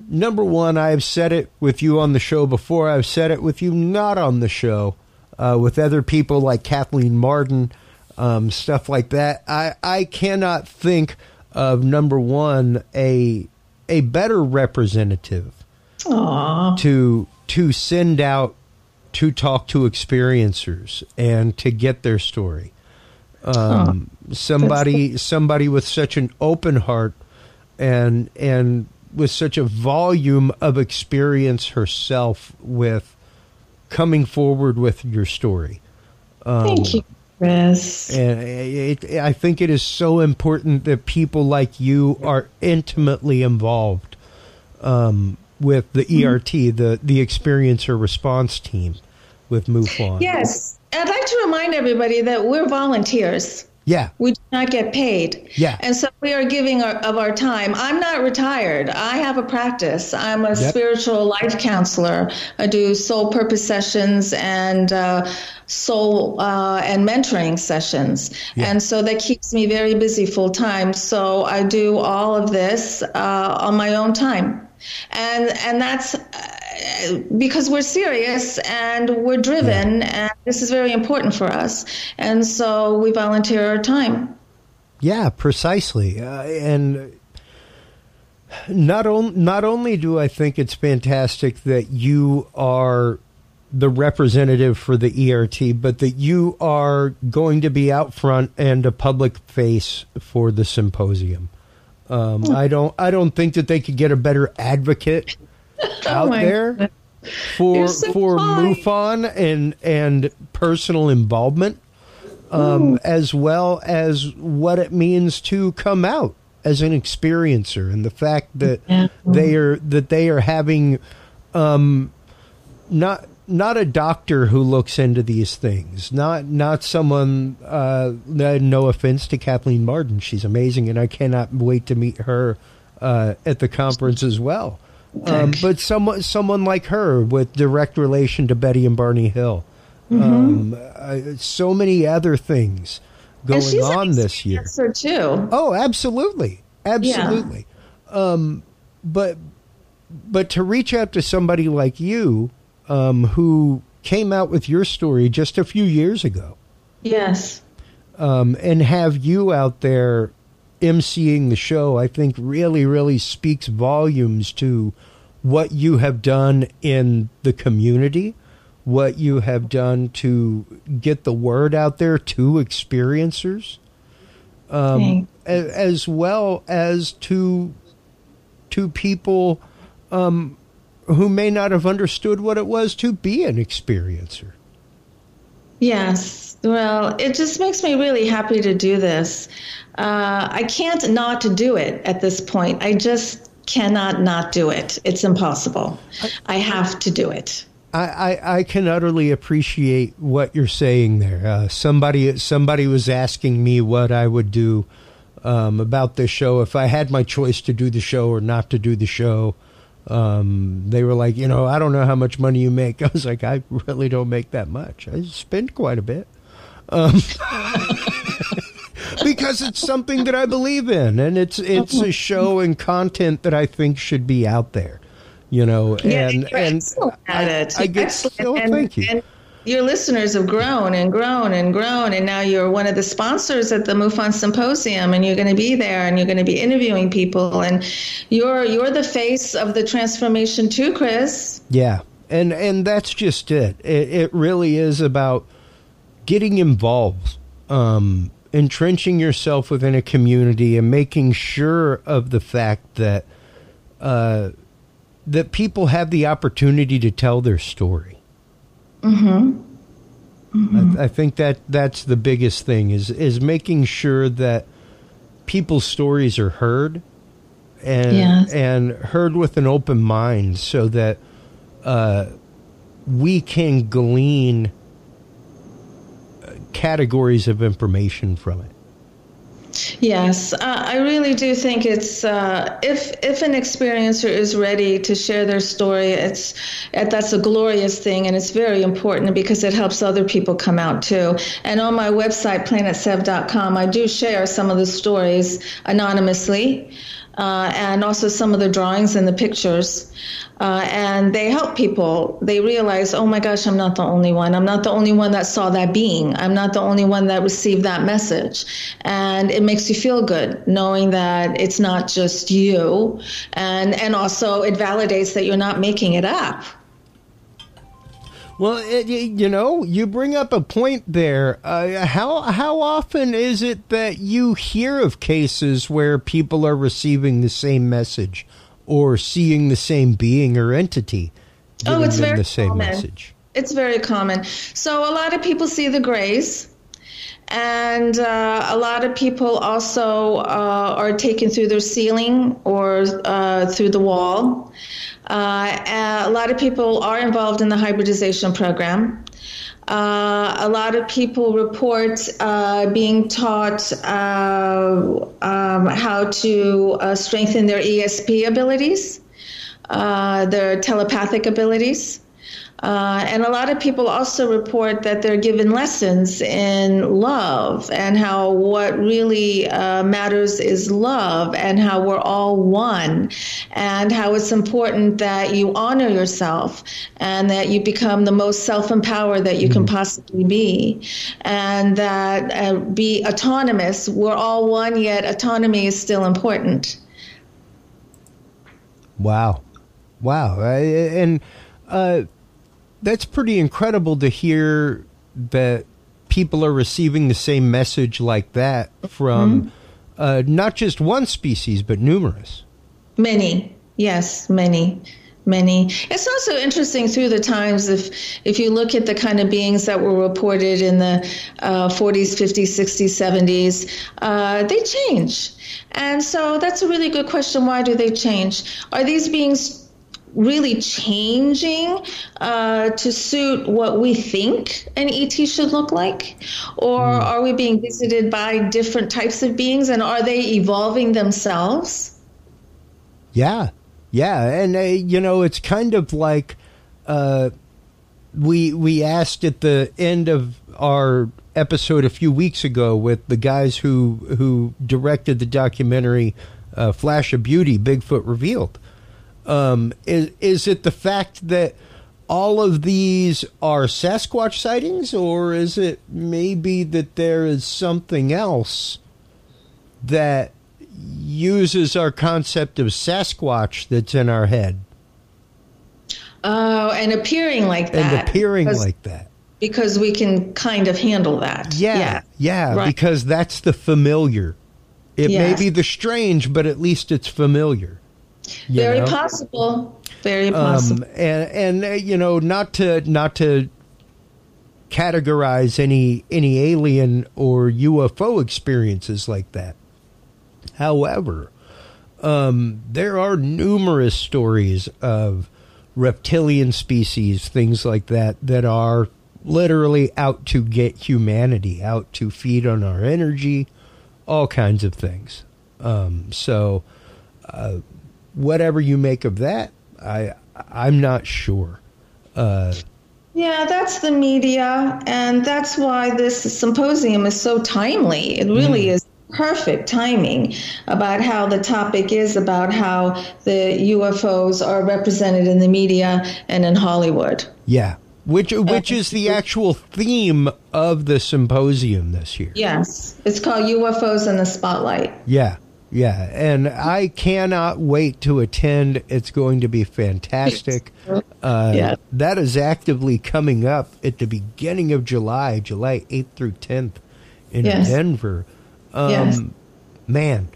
number one, I've said it with you on the show before. I've said it with you not on the show, uh, with other people like Kathleen Marden, um, stuff like that. I, I cannot think of, number one, a a better representative Aww. to to send out to talk to experiencers and to get their story. Um, oh, somebody somebody with such an open heart and and with such a volume of experience herself with coming forward with your story. Um, Thank you, Chris. And it, it, I think it is so important that people like you are intimately involved um, with the E R T, the, the experiencer response team with MUFON. Yes. I'd like to remind everybody that we're volunteers. Yeah. We do not get paid. Yeah. And so we are giving our, of our time. I'm not retired. I have a practice. I'm a Yep. spiritual life counselor. I do soul purpose sessions and uh, soul uh, and mentoring sessions. Yeah. And so that keeps me very busy full time. So I do all of this uh, on my own time. And and that's uh, because we're serious and we're driven, Yeah. and this is very important for us. And so we volunteer our time. Yeah, precisely. Uh, and not, on, not only do I think it's fantastic that you are the representative for the E R T, but that you are going to be out front and a public face for the symposium. Um, I don't. I don't think that they could get a better advocate out Oh my there goodness. for You're so for kind. MUFON and and personal involvement, um, as well as what it means to come out as an experiencer, and the fact that Yeah. they are that they are having um, not. Not a doctor who looks into these things. Not not someone. Uh, no offense to Kathleen Marden, she's amazing, and I cannot wait to meet her uh, at the conference as well. Um, but someone someone like her with direct relation to Betty and Barney Hill. Mm-hmm. Um, uh, so many other things going And she's on an this year. experiencer too. Oh, absolutely, absolutely. Um, but but to reach out to somebody like you. Um, who came out with your story just a few years ago. Yes. Um, and have you out there emceeing the show, I think really, really speaks volumes to what you have done in the community, what you have done to get the word out there to experiencers, um, a- as well as to to people um who may not have understood what it was to be an experiencer. Yes. Well, it just makes me really happy to do this. Uh, I can't not do it at this point. I just cannot not do it. It's impossible. I have to do it. I, I, I can utterly appreciate what you're saying there. Uh, somebody somebody was asking me what I would do um, about this show if I had my choice to do the show or not to do the show. Um, they were like, you know, I don't know how much money you make. I was like, I really don't make that much. I spend quite a bit. Um, because it's something that I believe in, and it's it's a show and content that I think should be out there, you know, Yeah, and, you're and excellent at I, it. I get Excellent. so and, thank you. And your listeners have grown and grown and grown, and now you're one of the sponsors at the MUFON Symposium, and you're going to be there, and you're going to be interviewing people, and you're you're the face of the transformation too, Chris. Yeah, and and that's just it. It, it really is about getting involved, um, entrenching yourself within a community, and making sure of the fact that uh, that people have the opportunity to tell their story. Mm-hmm. Mm-hmm. I, I think that that's the biggest thing is is making sure that people's stories are heard and Yes. and heard with an open mind, so that uh, we can glean categories of information from it. Yes, uh, I really do think it's uh, if if an experiencer is ready to share their story, it's that's a glorious thing, and it's very important because it helps other people come out too. And on my website, planet sev dot com, I do share some of the stories anonymously. uh, and also some of the drawings and the pictures. Uh, and they help people. They realize, oh my gosh, I'm not the only one. I'm not the only one that saw that being. I'm not the only one that received that message. And it makes you feel good knowing that it's not just you. And, and also it validates that you're not making it up. Well, it, you know, you bring up a point there. Uh, how how often is it that you hear of cases where people are receiving the same message or seeing the same being or entity giving oh, it's them very the same common. message? It's very common. So a lot of people see the grays. And uh, a lot of people also uh, are taken through their ceiling or uh, through the wall. Uh, a lot of people are involved in the hybridization program. Uh, a lot of people report uh, being taught uh, um, how to uh, strengthen their E S P abilities, uh, their telepathic abilities. Uh, and a lot of people also report that they're given lessons in love and how what really uh, matters is love and how we're all one and how it's important that you honor yourself and that you become the most self-empowered that you can possibly be and that uh, be autonomous. We're all one, yet autonomy is still important. Wow. Wow. Uh, and uh that's pretty incredible to hear that people are receiving the same message like that from mm-hmm. uh, not just one species, but numerous. Many. Yes, many. Many. It's also interesting through the times if if you look at the kind of beings that were reported in the uh, forties, fifties, sixties, seventies, uh, they change. And so that's a really good question. Why do they change? Are these beings really changing uh, to suit what we think an E T should look like? Or mm. are we being visited by different types of beings, and are they evolving themselves? Yeah, yeah. And, uh, you know, it's kind of like uh, we we asked at the end of our episode a few weeks ago with the guys who, who directed the documentary uh, Flash of Beauty, Bigfoot Revealed. Um, is is it the fact that all of these are Sasquatch sightings, or is it maybe that there is something else that uses our concept of Sasquatch that's in our head? Oh, and appearing like that. And appearing because, like that. Because we can kind of handle that. Yeah, yeah, yeah right. Because that's the familiar. It yes. may be the strange, but at least it's familiar. You Very know? possible. Very possible. Um, and and uh, you know, not to not to categorize any any alien or U F O experiences like that. However, um, there are numerous stories of reptilian species, things like that, that are literally out to get humanity, out to feed on our energy, all kinds of things. Um, so. Uh, Whatever you make of that, I, I'm not sure. Uh, yeah, that's the media, and that's why this symposium is so timely. It really mm. is perfect timing about how the topic is, about how the U F Os are represented in the media and in Hollywood. Yeah, which which is the actual theme of the symposium this year. Yes, it's called U F Os in the Spotlight. Yeah. Yeah, and I cannot wait to attend. It's going to be fantastic. Uh, yeah. That is actively coming up at the beginning of July, July eighth through tenth in yes. Denver. Um, yes. Man,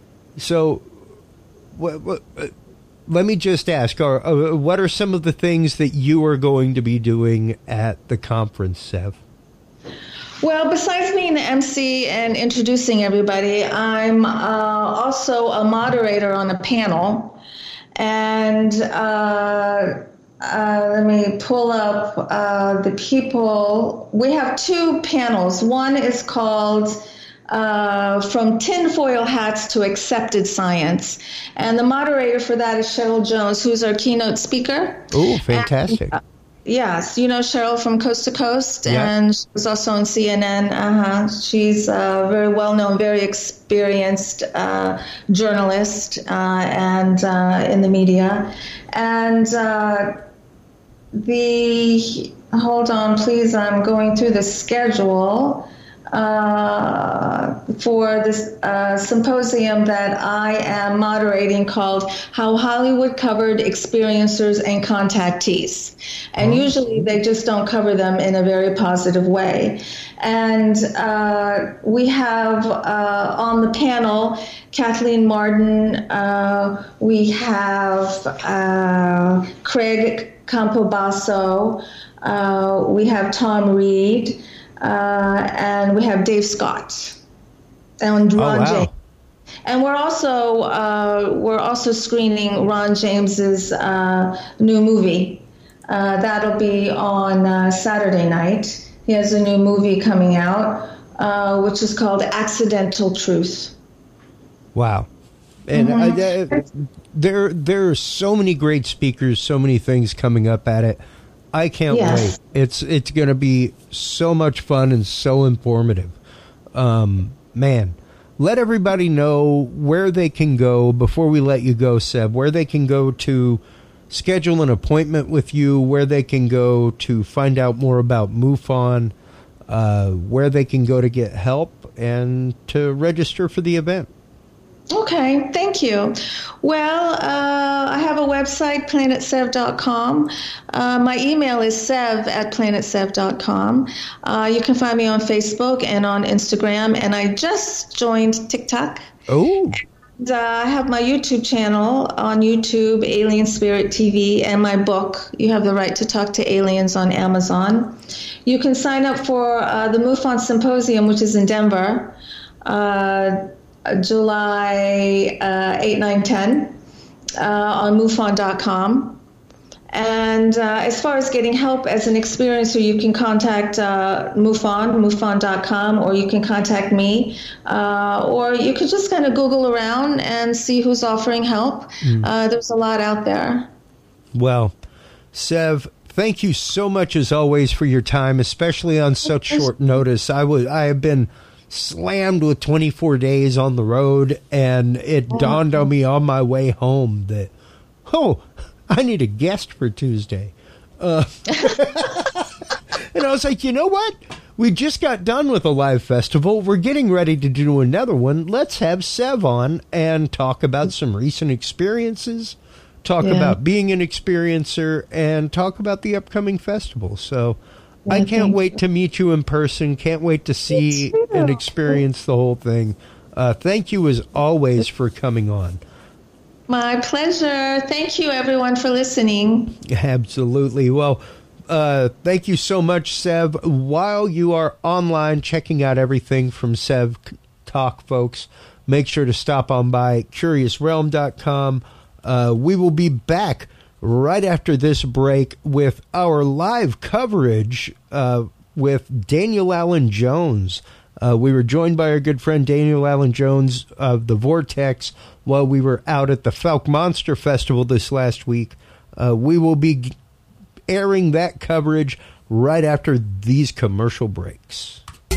so what, what, uh, let me just ask, are, uh, what are some of the things that you are going to be doing at the conference, Sev? Well, besides being the M C and introducing everybody, I'm uh, also a moderator on a panel. And uh, uh, let me pull up uh, the people. We have two panels. One is called uh, From Tinfoil Hats to Accepted Science. And the moderator for that is Cheryl Jones, who's our keynote speaker. Oh, fantastic. And, Yes, you know Cheryl from Coast to Coast, Yeah. and she was also on C N N. Uh-huh. She's a very well-known, very experienced uh, journalist uh, and uh, in the media. And uh, the, hold on, please, I'm going through the schedule uh, for this uh, symposium that I am moderating called How Hollywood Covered Experiencers and Contactees. And usually they just don't cover them in a very positive way. And uh, we have uh, on the panel Kathleen Martin, uh, we have uh, Craig Campobasso, uh, we have Tom Reed, uh, and we have Dave Scott and Ron Oh, wow. James. And we're also uh, we're also screening Ron James's uh, new movie. Uh, that'll be on uh, Saturday night. He has a new movie coming out, uh, which is called Accidental Truth. Wow. And mm-hmm. I, I, there, there are so many great speakers, so many things coming up at it. I can't yes. wait. It's it's going to be so much fun and so informative. Um, man, let everybody know where they can go before we let you go, Seb, where they can go to schedule an appointment with you, where they can go to find out more about MUFON, uh, where they can go to get help and to register for the event. Okay, thank you. Well, uh, I have a website, planet sev dot com. Uh, my email is sev at planet sev dot com. Uh, you can find me on Facebook and on Instagram, and I just joined TikTok. Oh. And, uh, I have my YouTube channel on YouTube, Alien Spirit T V, and my book, You Have the Right to Talk to Aliens, on Amazon. You can sign up for uh, the MUFON Symposium, which is in Denver, uh, July uh, eighth, ninth, tenth, uh, on MUFON dot com. And uh, as far as getting help as an experiencer, you can contact uh, MUFON, MUFON dot com, or you can contact me, uh, or you could just kind of Google around and see who's offering help. Mm. Uh, there's a lot out there. Well, Sev, thank you so much as always for your time, especially on such short notice. I was I have been slammed with twenty-four days on the road, and it oh. dawned on me on my way home that, oh, I need a guest for Tuesday. Uh, and I was like, you know what? We just got done with a live festival. We're getting ready to do another one. Let's have Sev on and talk about some recent experiences, talk yeah. about being an experiencer, and talk about the upcoming festival. So yeah, I can't wait you. to meet you in person. Can't wait to see and experience the whole thing. Uh, thank you as always for coming on. My pleasure. Thank you, everyone, for listening. Absolutely. Well, uh, thank you so much, Sev. While you are online checking out everything from Sev Talk, folks, make sure to stop on by curious realm dot com. Uh, we will be back right after this break with our live coverage uh, with Daniel Alan Jones. Uh, we were joined by our good friend Daniel Alan Jones of The Vortex while we were out at the Falk Monster Festival this last week. Uh, we will be airing that coverage right after these commercial breaks.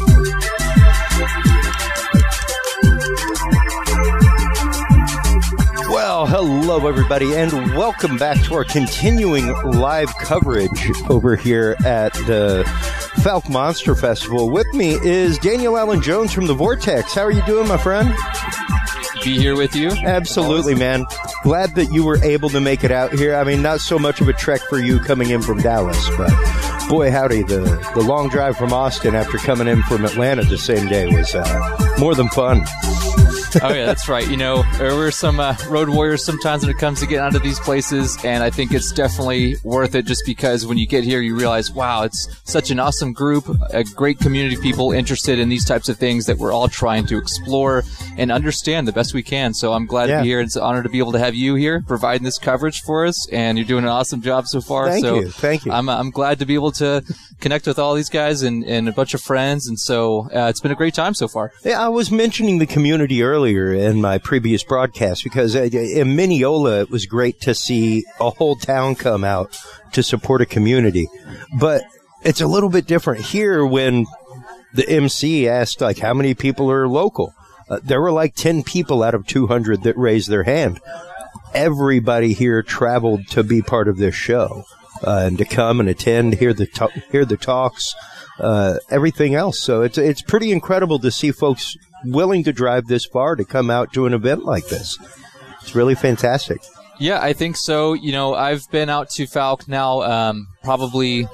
Well, hello, everybody, and welcome back to our continuing live coverage over here at the Falk Monster Festival. With me is Daniel Alan Jones from The Vortex. How are you doing, my friend? Be here with you. Absolutely, man. Glad that you were able to make it out here. I mean, not so much of a trek for you coming in from Dallas, but boy, howdy, the, the long drive from Austin after coming in from Atlanta the same day was uh, more than fun. Oh, yeah, that's right. You know, we're some uh, road warriors sometimes when it comes to getting out of these places, and I think it's definitely worth it just because when you get here, you realize, wow, it's such an awesome group, a great community of people interested in these types of things that we're all trying to explore and understand the best we can. So I'm glad yeah. to be here. It's an honor to be able to have you here providing this coverage for us, and you're doing an awesome job so far. Thank so you. Thank you. I'm, I'm glad to be able to connect with all these guys and, and a bunch of friends. And so uh, it's been a great time so far. Yeah, I was mentioning the community earlier in my previous broadcast because in Mineola, it was great to see a whole town come out to support a community. But it's a little bit different here when the M C asked, like, how many people are local? Uh, there were like ten people out of two hundred that raised their hand. Everybody here traveled to be part of this show uh, and to come and attend, hear the to- hear the talks, uh, everything else. So it's it's pretty incredible to see folks willing to drive this far to come out to an event like this. It's really fantastic. Yeah, I think so. You know, I've been out to Fouke now um, probably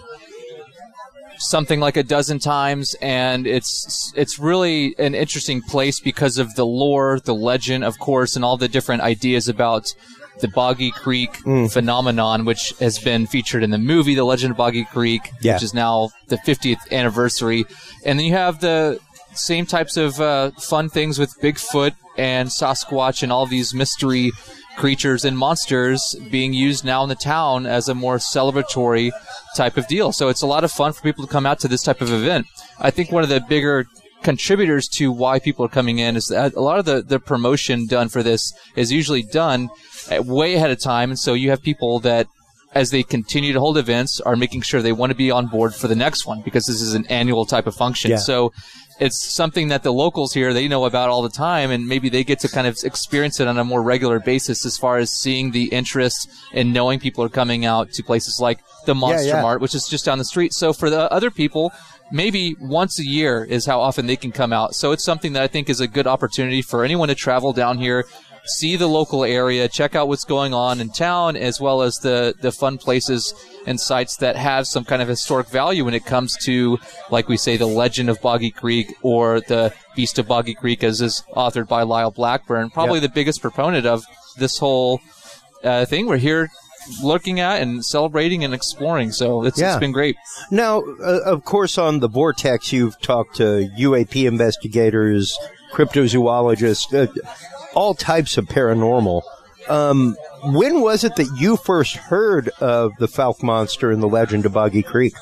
something like a dozen times, and it's it's really an interesting place because of the lore, the legend, of course, and all the different ideas about the Boggy Creek mm. phenomenon, which has been featured in the movie The Legend of Boggy Creek, yeah. which is now the fiftieth anniversary. And then you have the same types of uh, fun things with Bigfoot and Sasquatch and all these mystery creatures and monsters being used now in the town as a more celebratory type of deal. So it's a lot of fun for people to come out to this type of event. I think one of the bigger contributors to why people are coming in is that a lot of the, the promotion done for this is usually done way ahead of time. And so you have people that, as they continue to hold events, are making sure they want to be on board for the next one because this is an annual type of function. Yeah. So it's something that the locals here, they know about all the time, and maybe they get to kind of experience it on a more regular basis as far as seeing the interest in knowing people are coming out to places like the Monster yeah, yeah. Mart, which is just down the street. So for the other people, maybe once a year is how often they can come out. So it's something that I think is a good opportunity for anyone to travel down here, see the local area, check out what's going on in town, as well as the, the fun places and sites that have some kind of historic value when it comes to, like we say, the legend of Boggy Creek or the Beast of Boggy Creek, as is authored by Lyle Blackburn. Probably yep. the biggest proponent of this whole uh, thing we're here looking at and celebrating and exploring. So it's, yeah. it's been great. Now, uh, of course, on the Vortex, you've talked to U A P investigators, cryptozoologists, uh, all types of paranormal. Um, when was it that you first heard of the Fouke Monster and the Legend of Boggy Creek?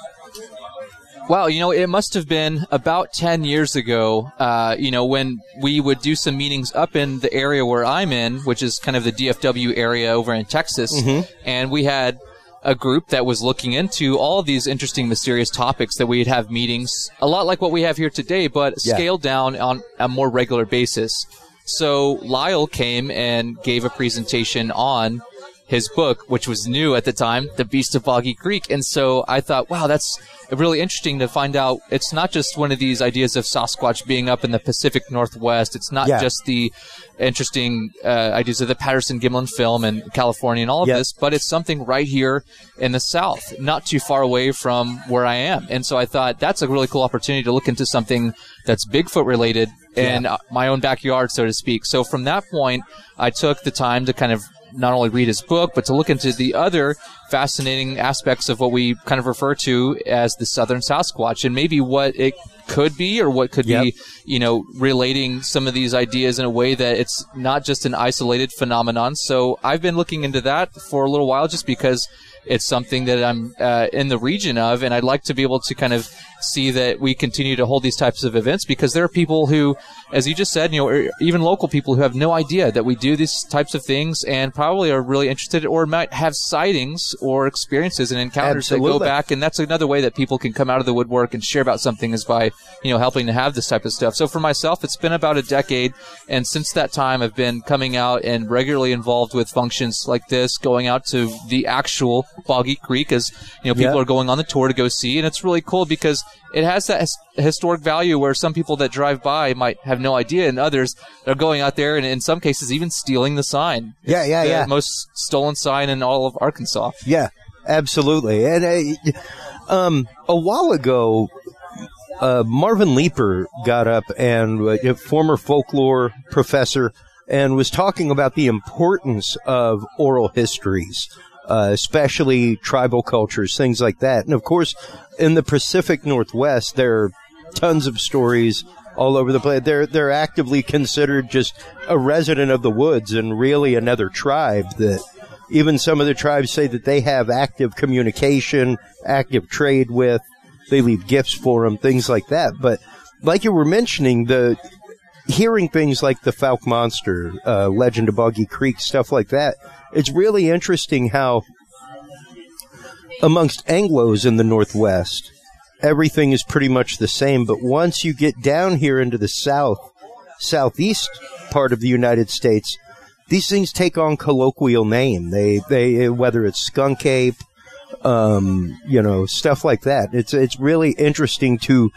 Wow, you know, it must have been about ten years ago, uh, you know, when we would do some meetings up in the area where I'm in, which is kind of the D F W area over in Texas, mm-hmm. and we had a group that was looking into all of these interesting, mysterious topics that we'd have meetings, a lot like what we have here today, but yeah. scaled down on a more regular basis. So Lyle came and gave a presentation on his book, which was new at the time, The Beast of Boggy Creek. And so I thought, wow, that's really interesting to find out it's not just one of these ideas of Sasquatch being up in the Pacific Northwest. It's not yeah. just the interesting uh, ideas of the Patterson-Gimlin film in California and all of yep. this, but it's something right here in the South, not too far away from where I am. And so I thought that's a really cool opportunity to look into something that's Bigfoot related in yeah. my own backyard, so to speak. So from that point, I took the time to kind of not only read his book, but to look into the other fascinating aspects of what we kind of refer to as the Southern Sasquatch, and maybe what it could be, or what could yep. be, you know, relating some of these ideas in a way that it's not just an isolated phenomenon. So I've been looking into that for a little while, just because it's something that I'm uh, in the region of, and I'd like to be able to kind of see that we continue to hold these types of events, because there are people who, as you just said, you know, or even local people who have no idea that we do these types of things and probably are really interested or might have sightings or experiences and encounters Absolutely. that go back. And that's another way that people can come out of the woodwork and share about something, is by, you know, helping to have this type of stuff. So for myself, it's been about a decade. And since that time, I've been coming out and regularly involved with functions like this, going out to the actual Boggy Creek, as, you know, people yeah. are going on the tour to go see. And it's really cool because it has that his- historic value where some people that drive by might have no idea, and others are going out there and in some cases even stealing the sign. Yeah, yeah, the yeah. most stolen sign in all of Arkansas. Yeah, absolutely. And uh, um, a while ago, uh, Marvin Leeper got up, and uh, a former folklore professor, and was talking about the importance of oral histories. Uh, especially tribal cultures, things like that. And of course, in the Pacific Northwest, there are tons of stories all over the place. They're, they're actively considered just a resident of the woods and really another tribe, that even some of the tribes say that they have active communication, active trade with. they leave gifts for them, things like that. But like you were mentioning, the hearing things like the Fouke Monster, uh, Legend of Boggy Creek, stuff like that, it's really interesting how amongst Anglos in the Northwest, everything is pretty much the same. But once you get down here into the south, southeast part of the United States, these things take on colloquial name. They, they, whether it's skunk ape, um, you know, stuff like that. It's, it's really interesting to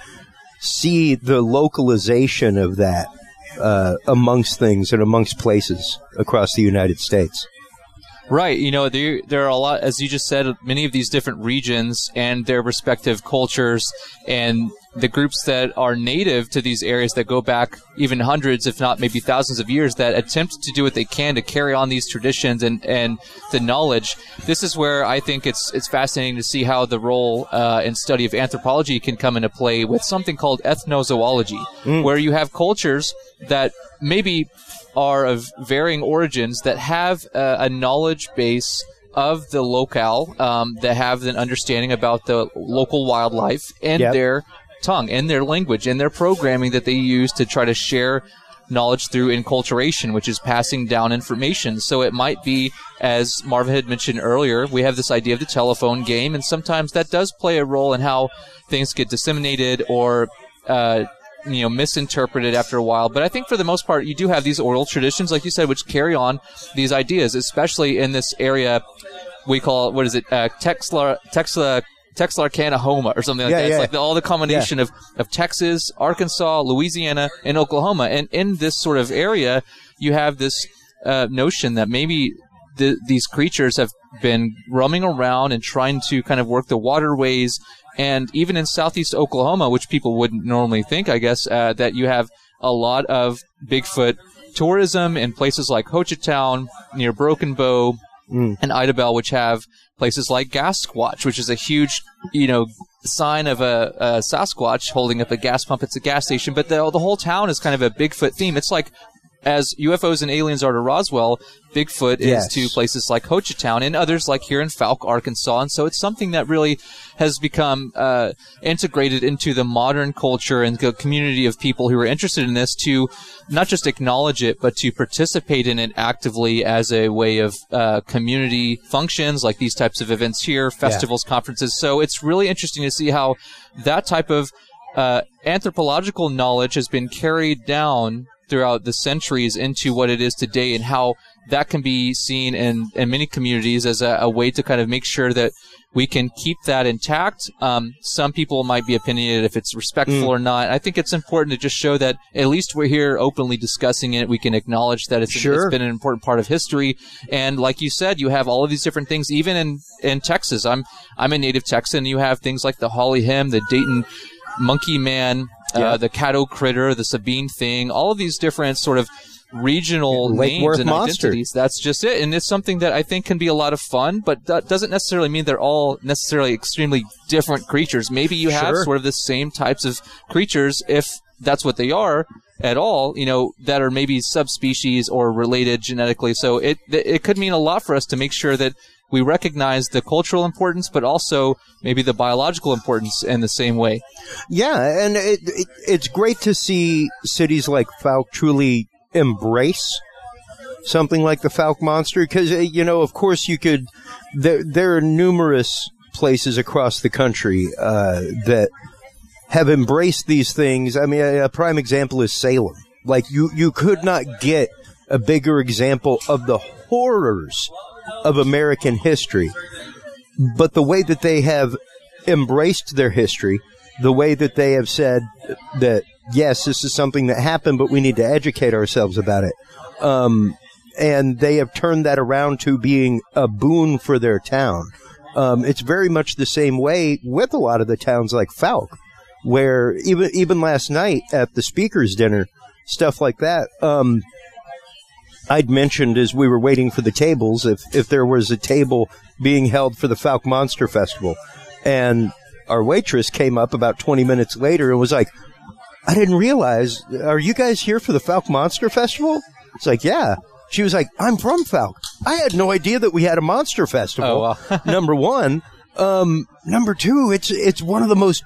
see the localization of that, uh, amongst things and amongst places across the United States. Right. You know, there, there are a lot, as you just said, many of these different regions and their respective cultures, and the groups that are native to these areas that go back even hundreds, if not maybe thousands of years, that attempt to do what they can to carry on these traditions and, and the knowledge. This is where I think it's it's fascinating to see how the role uh, and study of anthropology can come into play with something called ethnozoology, mm. where you have cultures that maybe are of varying origins that have uh, a knowledge base of the locale, um, that have an understanding about the local wildlife and yep. their tongue and their language and their programming that they use to try to share knowledge through enculturation, which is passing down information. So it might be, as Marvin had mentioned earlier, we have this idea of the telephone game, and sometimes that does play a role in how things get disseminated or uh, you know, misinterpreted after a while. But I think for the most part, you do have these oral traditions, like you said, which carry on these ideas, especially in this area we call, what is it, uh, Texla, Texla, Texarkana-Homa or something like yeah, that. Yeah. It's like the, all the combination yeah. of, of Texas, Arkansas, Louisiana, and Oklahoma. And in this sort of area, you have this uh, notion that maybe the, these creatures have been roaming around and trying to kind of work the waterways. And even in southeast Oklahoma, which people wouldn't normally think, I guess, uh, that you have a lot of Bigfoot tourism in places like Hochatown, near Broken Bow, mm. and Idabel, which have places like Gasquatch, which is a huge, you know, sign of a, a Sasquatch holding up a gas pump. It's a gas station, but the, the whole town is kind of a Bigfoot theme. It's like, as U F Os and aliens are to Roswell, Bigfoot yes. is to places like Hochatown and others like here in Fouke, Arkansas. And so it's something that really has become uh, integrated into the modern culture and the community of people who are interested in this to not just acknowledge it, but to participate in it actively as a way of uh, community functions like these types of events here, festivals, yeah. conferences. So it's really interesting to see how that type of uh, anthropological knowledge has been carried down throughout the centuries into what it is today, and how that can be seen in, in many communities as a, a way to kind of make sure that we can keep that intact. Um, some people might be opinionated if it's respectful mm. or not. I think it's important to just show that at least we're here openly discussing it. We can acknowledge that it's, sure. it's been an important part of history. And like you said, you have all of these different things, even in, in Texas. I'm, I'm a native Texan. You have things like the Holly Hymn, the Dayton Monkey Man, Yeah. Uh, the Caddo Critter, the Sabine Thing, all of these different sort of regional Lake names Worth and Monster. identities. That's just it. And it's something that I think can be a lot of fun, but that doesn't necessarily mean they're all necessarily extremely different creatures. Maybe you have Sure. sort of the same types of creatures, if that's what they are at all, you know, that are maybe subspecies or related genetically. So it it could mean a lot for us to make sure that we recognize the cultural importance, but also maybe the biological importance in the same way. Yeah, and it, it, it's great to see cities like Fouke truly embrace something like the Fouke Monster, because, you know, of course you could, there, there are numerous places across the country uh, that have embraced these things. I mean, a, a prime example is Salem. Like, you, you could not get a bigger example of the horrors of American history, but the way that they have embraced their history, the way that they have said that, yes, this is something that happened, but we need to educate ourselves about it. Um, and they have turned that around to being a boon for their town. Um, it's very much the same way with a lot of the towns like Fouke, where even, even last night at the speakers dinner, stuff like that, um, I'd mentioned as we were waiting for the tables, if, if there was a table being held for the Fouke Monster Festival. And our waitress came up about twenty minutes later and was like, I didn't realize, are you guys here for the Fouke Monster Festival? It's like, yeah. She was like, I'm from Fouke. I had no idea that we had a monster festival. Oh, wow. Number one. Um, number two, it's it's one of the most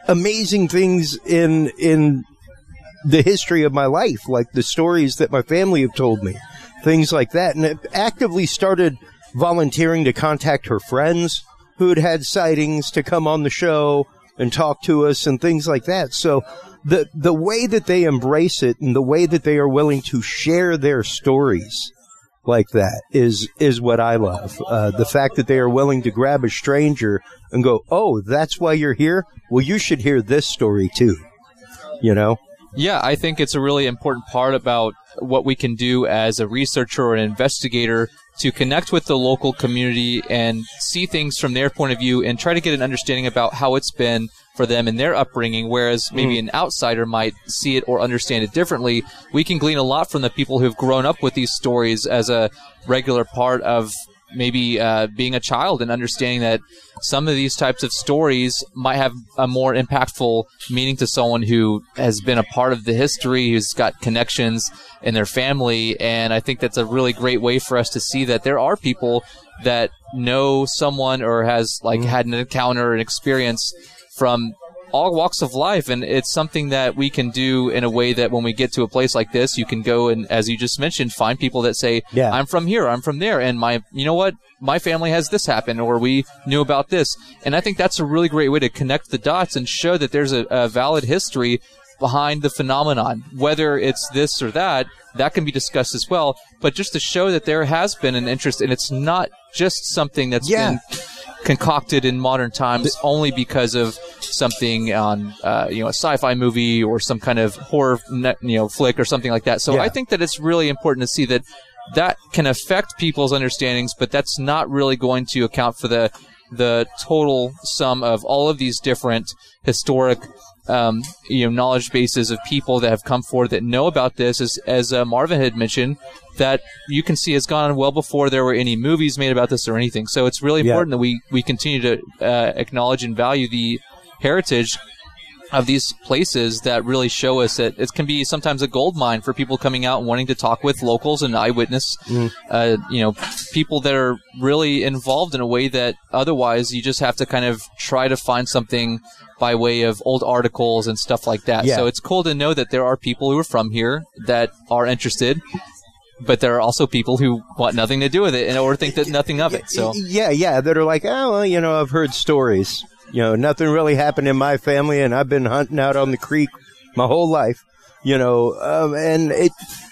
amazing things in in the history of my life, like the stories that my family have told me, things like that. And it actively started volunteering to contact her friends who had had sightings to come on the show and talk to us and things like that. So the the way that they embrace it and the way that they are willing to share their stories like that is is what I love. Uh, the fact that they are willing to grab a stranger and go, oh, that's why you're here? Well, you should hear this story too, you know? Yeah, I think it's a really important part about what we can do as a researcher or an investigator to connect with the local community and see things from their point of view and try to get an understanding about how it's been for them in their upbringing, whereas maybe mm. an outsider might see it or understand it differently. We can glean a lot from the people who've grown up with these stories as a regular part of maybe uh, being a child and understanding that some of these types of stories might have a more impactful meaning to someone who has been a part of the history, who's got connections in their family. And I think that's a really great way for us to see that there are people that know someone or has like mm-hmm. had an encounter, an experience from all walks of life, and it's something that we can do in a way that when we get to a place like this, you can go and, as you just mentioned, find people that say, yeah. I'm from here, I'm from there, and my, you know what, my family has this happen, or we knew about this. And I think that's a really great way to connect the dots and show that there's a, a valid history behind the phenomenon. Whether it's this or that, that can be discussed as well, but just to show that there has been an interest, and it's not just something that's yeah. been concocted in modern times only because of something on, uh, you know, a sci-fi movie or some kind of horror, you know, flick or something like that. So yeah. I think that it's really important to see that that can affect people's understandings, but that's not really going to account for the the total sum of all of these different historic Um, you know, knowledge bases of people that have come forward that know about this, as, as uh, Marvin had mentioned, that you can see has gone on well before there were any movies made about this or anything. So it's really important yeah. that we, we continue to uh, acknowledge and value the heritage of these places that really show us that it can be sometimes a gold mine for people coming out and wanting to talk with locals and eyewitness, mm. uh, you know, people that are really involved in a way that otherwise you just have to kind of try to find something by way of old articles and stuff like that. Yeah. So it's cool to know that there are people who are from here that are interested, but there are also people who want nothing to do with it and or think that nothing of it. So yeah, yeah, that are like, oh, well, you know, I've heard stories. You know, nothing really happened in my family, and I've been hunting out on the creek my whole life. You know, um, and it.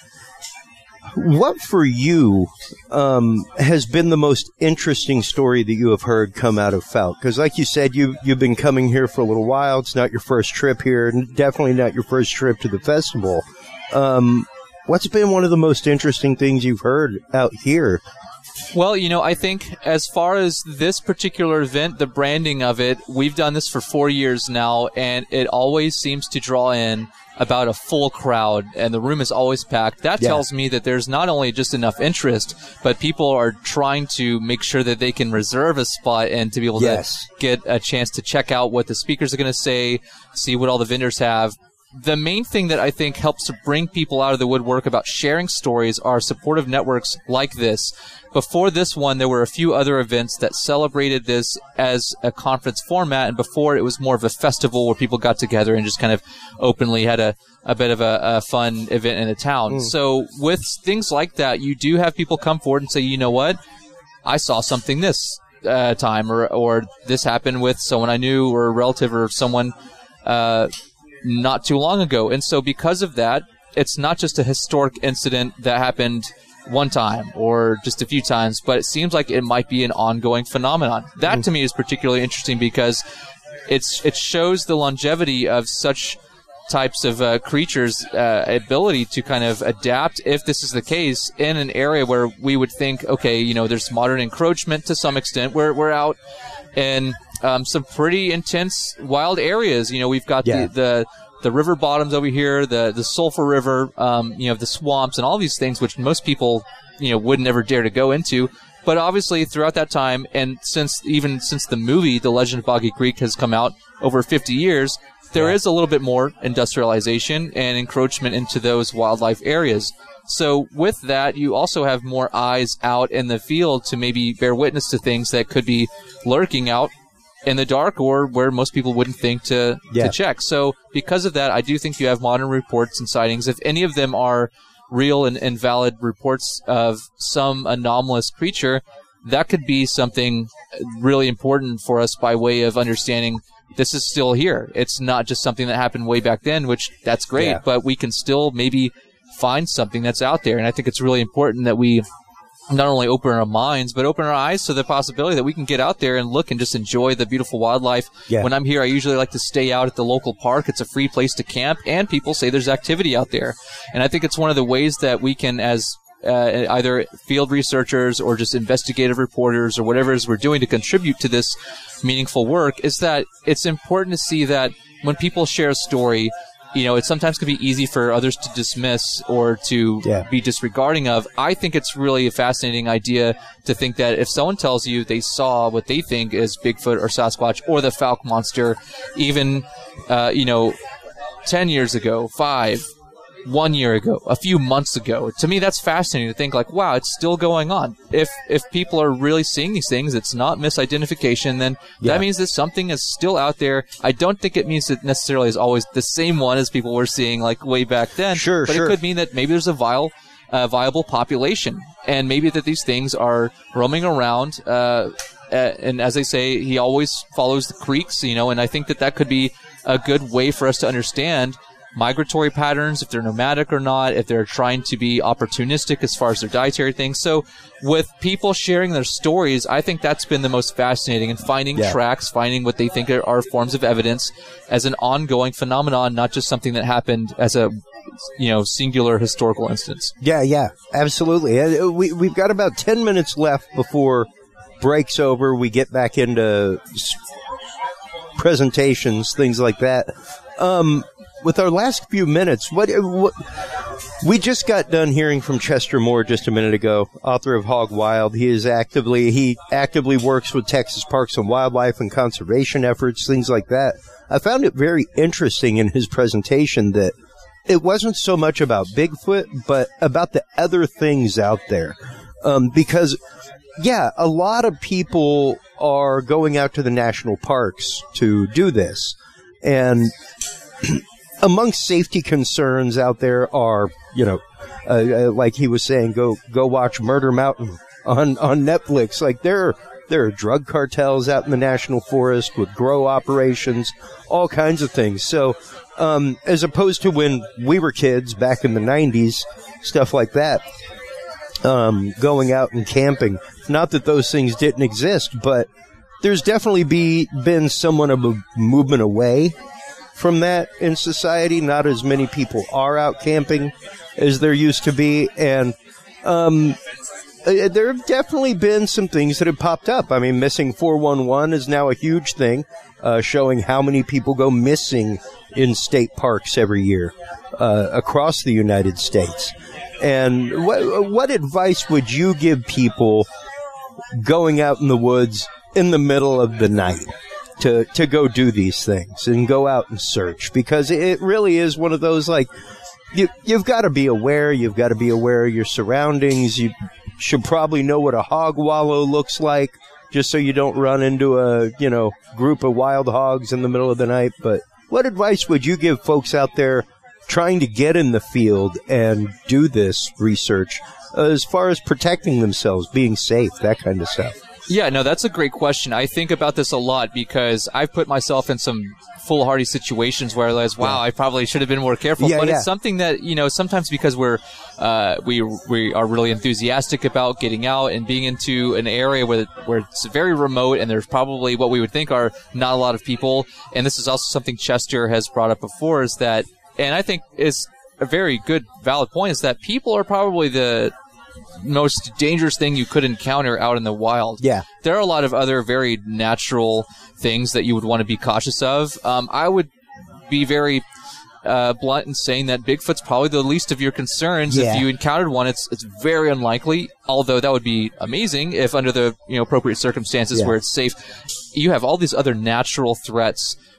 What for you um, has been the most interesting story that you have heard come out of Fouke? Because, like you said, you you've been coming here for a little while. It's not your first trip here, and definitely not your first trip to the festival. Um, what's been one of the most interesting things you've heard out here? Well, you know, I think as far as this particular event, the branding of it, we've done this for four years now, and it always seems to draw in about a full crowd, and the room is always packed. That yeah. tells me that there's not only just enough interest, but people are trying to make sure that they can reserve a spot and to be able yes. to get a chance to check out what the speakers are going to say, see what all the vendors have. The main thing that I think helps to bring people out of the woodwork about sharing stories are supportive networks like this. Before this one, there were a few other events that celebrated this as a conference format, and before it was more of a festival where people got together and just kind of openly had a, a bit of a, a fun event in the town. Mm. So with things like that, you do have people come forward and say, you know what, I saw something this uh, time, or, or this happened with someone I knew or a relative or someone uh not too long ago. And so because of that, it's not just a historic incident that happened one time or just a few times, but it seems like it might be an ongoing phenomenon. That, mm. to me, is particularly interesting because it's it shows the longevity of such types of uh, creatures' uh, ability to kind of adapt, if this is the case, in an area where we would think, okay, you know, there's modern encroachment to some extent. We're, we're out in um, some pretty intense wild areas. You know, we've got yeah. the, the the river bottoms over here, the the Sulphur River, um, you know, the swamps and all these things, which most people, you know, would never dare to go into. But obviously, throughout that time, and since even since the movie The Legend of Boggy Creek has come out over fifty years, there yeah. is a little bit more industrialization and encroachment into those wildlife areas. So with that, you also have more eyes out in the field to maybe bear witness to things that could be lurking out in the dark or where most people wouldn't think to, Yeah. to check. So because of that, I do think you have modern reports and sightings. If any of them are real and, and valid reports of some anomalous creature, that could be something really important for us by way of understanding this is still here. It's not just something that happened way back then, which that's great, Yeah. but we can still maybe find something that's out there. And I think it's really important that we not only open our minds, but open our eyes to the possibility that we can get out there and look and just enjoy the beautiful wildlife. Yeah. When I'm here, I usually like to stay out at the local park. It's a free place to camp, and people say there's activity out there. And I think it's one of the ways that we can, as uh, either field researchers or just investigative reporters or whatever it is we're doing to contribute to this meaningful work, is that it's important to see that when people share a story, you know, it sometimes can be easy for others to dismiss or to Yeah. be disregarding of. I think it's really a fascinating idea to think that if someone tells you they saw what they think is Bigfoot or Sasquatch or the Fouke monster, even, uh, you know, ten years ago, five, one year ago, a few months ago, to me that's fascinating to think like, wow, it's still going on. If if people are really seeing these things, it's not misidentification, then Yeah. that means that something is still out there. I don't think it means it necessarily is always the same one as people were seeing like way back then. Sure, but sure. it could mean that maybe there's a vile, uh, viable population, and maybe that these things are roaming around. Uh, uh, and as they say, he always follows the creeks, you know. And I think that that could be a good way for us to understand migratory patterns, if they're nomadic or not, if they're trying to be opportunistic as far as their dietary things. So with people sharing their stories, I think that's been the most fascinating, and finding Yeah. tracks, finding what they think are, are forms of evidence as an ongoing phenomenon, not just something that happened as a, you know, singular historical instance. Yeah, yeah, absolutely. Uh, We, we've got about ten minutes left before break's over. We get back into s- presentations, things like that. Um, with our last few minutes, what, what we just got done hearing from Chester Moore just a minute ago, author of Hog Wild. He is actively he actively works with Texas Parks and Wildlife and conservation efforts, things like that. I found it very interesting in his presentation that it wasn't so much about Bigfoot, but about the other things out there. Um, because, yeah, a lot of people are going out to the national parks to do this. And amongst safety concerns out there are, you know, uh, uh, like he was saying, go go watch Murder Mountain on, on Netflix. Like, there are, there are drug cartels out in the national forest with grow operations, all kinds of things. So, um, as opposed to when we were kids back in the nineties, stuff like that, um, going out and camping. Not that those things didn't exist, but there's definitely be been somewhat of a movement away from that in society. Not as many people are out camping as there used to be. And um, uh, there have definitely been some things that have popped up. I mean, Missing four one one is now a huge thing, uh, showing how many people go missing in state parks every year uh, across the United States. And what, what advice would you give people going out in the woods in the middle of the night to to go do these things and go out and search? Because it really is one of those, like, you, you've got to be aware. You've got to be aware of your surroundings. You should probably know what a hog wallow looks like, just so you don't run into a, you know, group of wild hogs in the middle of the night. But what advice would you give folks out there trying to get in the field and do this research uh, as far as protecting themselves, being safe, that kind of stuff? Yeah, no, that's a great question. I think about this a lot because I've put myself in some foolhardy situations where I realize, wow, I probably should have been more careful. Yeah, but yeah. it's something that, you know, sometimes because we're uh, we we are really enthusiastic about getting out and being into an area where where it's very remote and there's probably what we would think are not a lot of people. And this is also something Chester has brought up before, is that, and I think is a very good, valid point, is that people are probably the most dangerous thing you could encounter out in the wild. Yeah. There are a lot of other very natural things that you would want to be cautious of. Um, I would be very uh, blunt in saying that Bigfoot's probably the least of your concerns. Yeah. If you encountered one, it's it's very unlikely, although that would be amazing if under the, you know, appropriate circumstances Yeah. where it's safe. You have all these other natural threats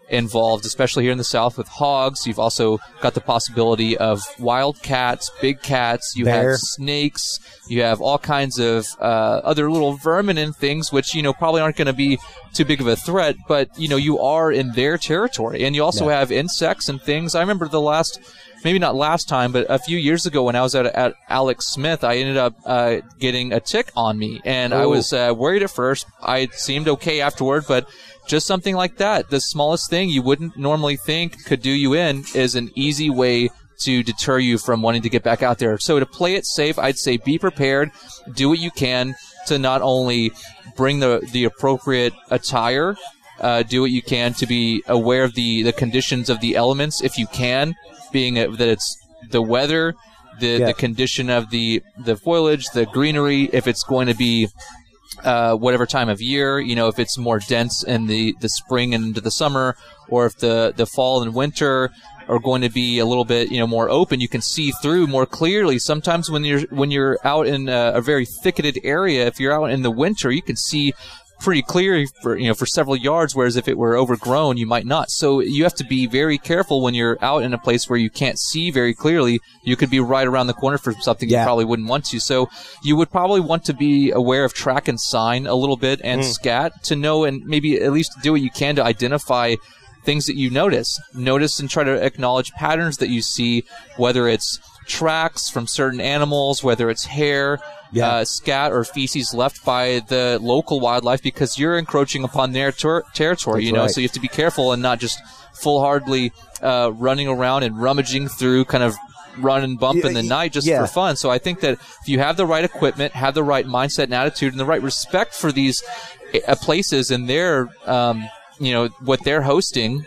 involved, especially here in the South with hogs. You've also got the possibility of wild cats, big cats. You Bear. have snakes. You have all kinds of uh, other little vermin and things, which, you know, probably aren't going to be too big of a threat, but, you know, you are in their territory. And you also Yeah. have insects and things. I remember the last, maybe not last time, but a few years ago when I was at, at Alex Smith, I ended up uh, getting a tick on me. And I Oh. was uh, worried at first. I seemed okay afterward, but just something like that, the smallest thing you wouldn't normally think could do you in, is an easy way to deter you from wanting to get back out there. So to play it safe, I'd say be prepared, do what you can to not only bring the, the appropriate attire, uh, do what you can to be aware of the, the conditions of the elements if you can, being a, that it's the weather, the, Yeah. the condition of the, the foliage, the greenery, if it's going to be uh, whatever time of year, you know, if it's more dense in the, the spring and into the summer, or if the, the fall and winter are going to be a little bit, you know, more open, you can see through more clearly. Sometimes when you're, when you're out in a, a very thicketed area, if you're out in the winter, you can see pretty clear for, you know, for several yards, whereas if it were overgrown, you might not. So you have to be very careful when you're out in a place where you can't see very clearly. You could be right around the corner for something Yeah. you probably wouldn't want to. So you would probably want to be aware of track and sign a little bit and Mm. scat to know, and maybe at least do what you can to identify things that you notice. Notice and try to acknowledge patterns that you see, whether it's tracks from certain animals, whether it's hair, Yeah. uh, scat or feces left by the local wildlife, because you're encroaching upon their ter- territory, That's you know, right. so you have to be careful and not just full-heartedly uh, running around and rummaging through, kind of run and bump in the Yeah, night just yeah. for fun. So I think that if you have the right equipment, have the right mindset and attitude, and the right respect for these uh, places and their, um, you know, what they're hosting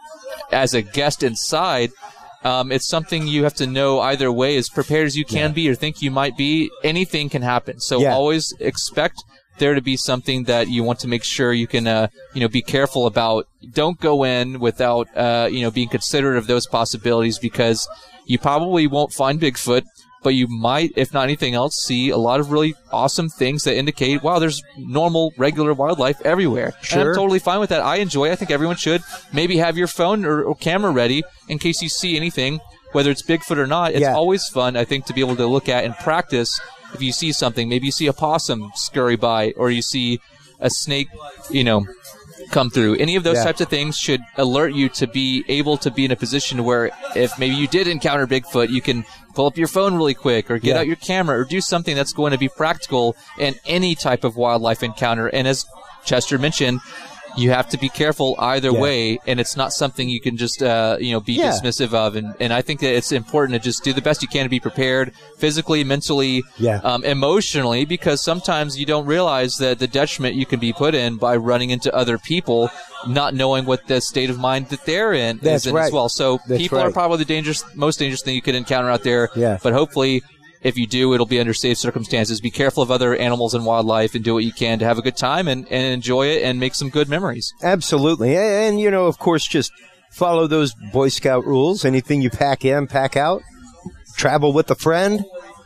as a guest inside, um, it's something you have to know either way, as prepared as you can Yeah. be or think you might be. Anything can happen. So Yeah. always expect there to be something that you want to make sure you can, uh, you know, be careful about. Don't go in without, uh, you know, being considerate of those possibilities, because you probably won't find Bigfoot, but you might, if not anything else, see a lot of really awesome things that indicate, wow, there's normal, regular wildlife everywhere. And Sure. I'm totally fine with that. I enjoy it. I think everyone should. Maybe have your phone or, or camera ready in case you see anything, whether it's Bigfoot or not. It's Yeah. always fun, I think, to be able to look at and practice. If you see something, maybe you see a possum scurry by, or you see a snake, you know, come through. Any of those Yeah. types of things should alert you to be able to be in a position where if maybe you did encounter Bigfoot, you can pull up your phone really quick, or get Yeah. out your camera, or do something that's going to be practical in any type of wildlife encounter. And as Chester mentioned, you have to be careful either Yeah. way, and it's not something you can just, uh, you know, be Yeah. dismissive of. And, and I think that it's important to just do the best you can to be prepared physically, mentally, Yeah. um, emotionally, because sometimes you don't realize that the detriment you can be put in by running into other people, not knowing what the state of mind that they're in That's is in right. as well. So That's people are right. probably the dangerous, most dangerous thing you could encounter out there. Yeah. But hopefully, if you do, it'll be under safe circumstances. Be careful of other animals and wildlife, and do what you can to have a good time and, and enjoy it and make some good memories. Absolutely. And, and, you know, of course, just follow those Boy Scout rules. Anything you pack in, pack out. Travel with a friend.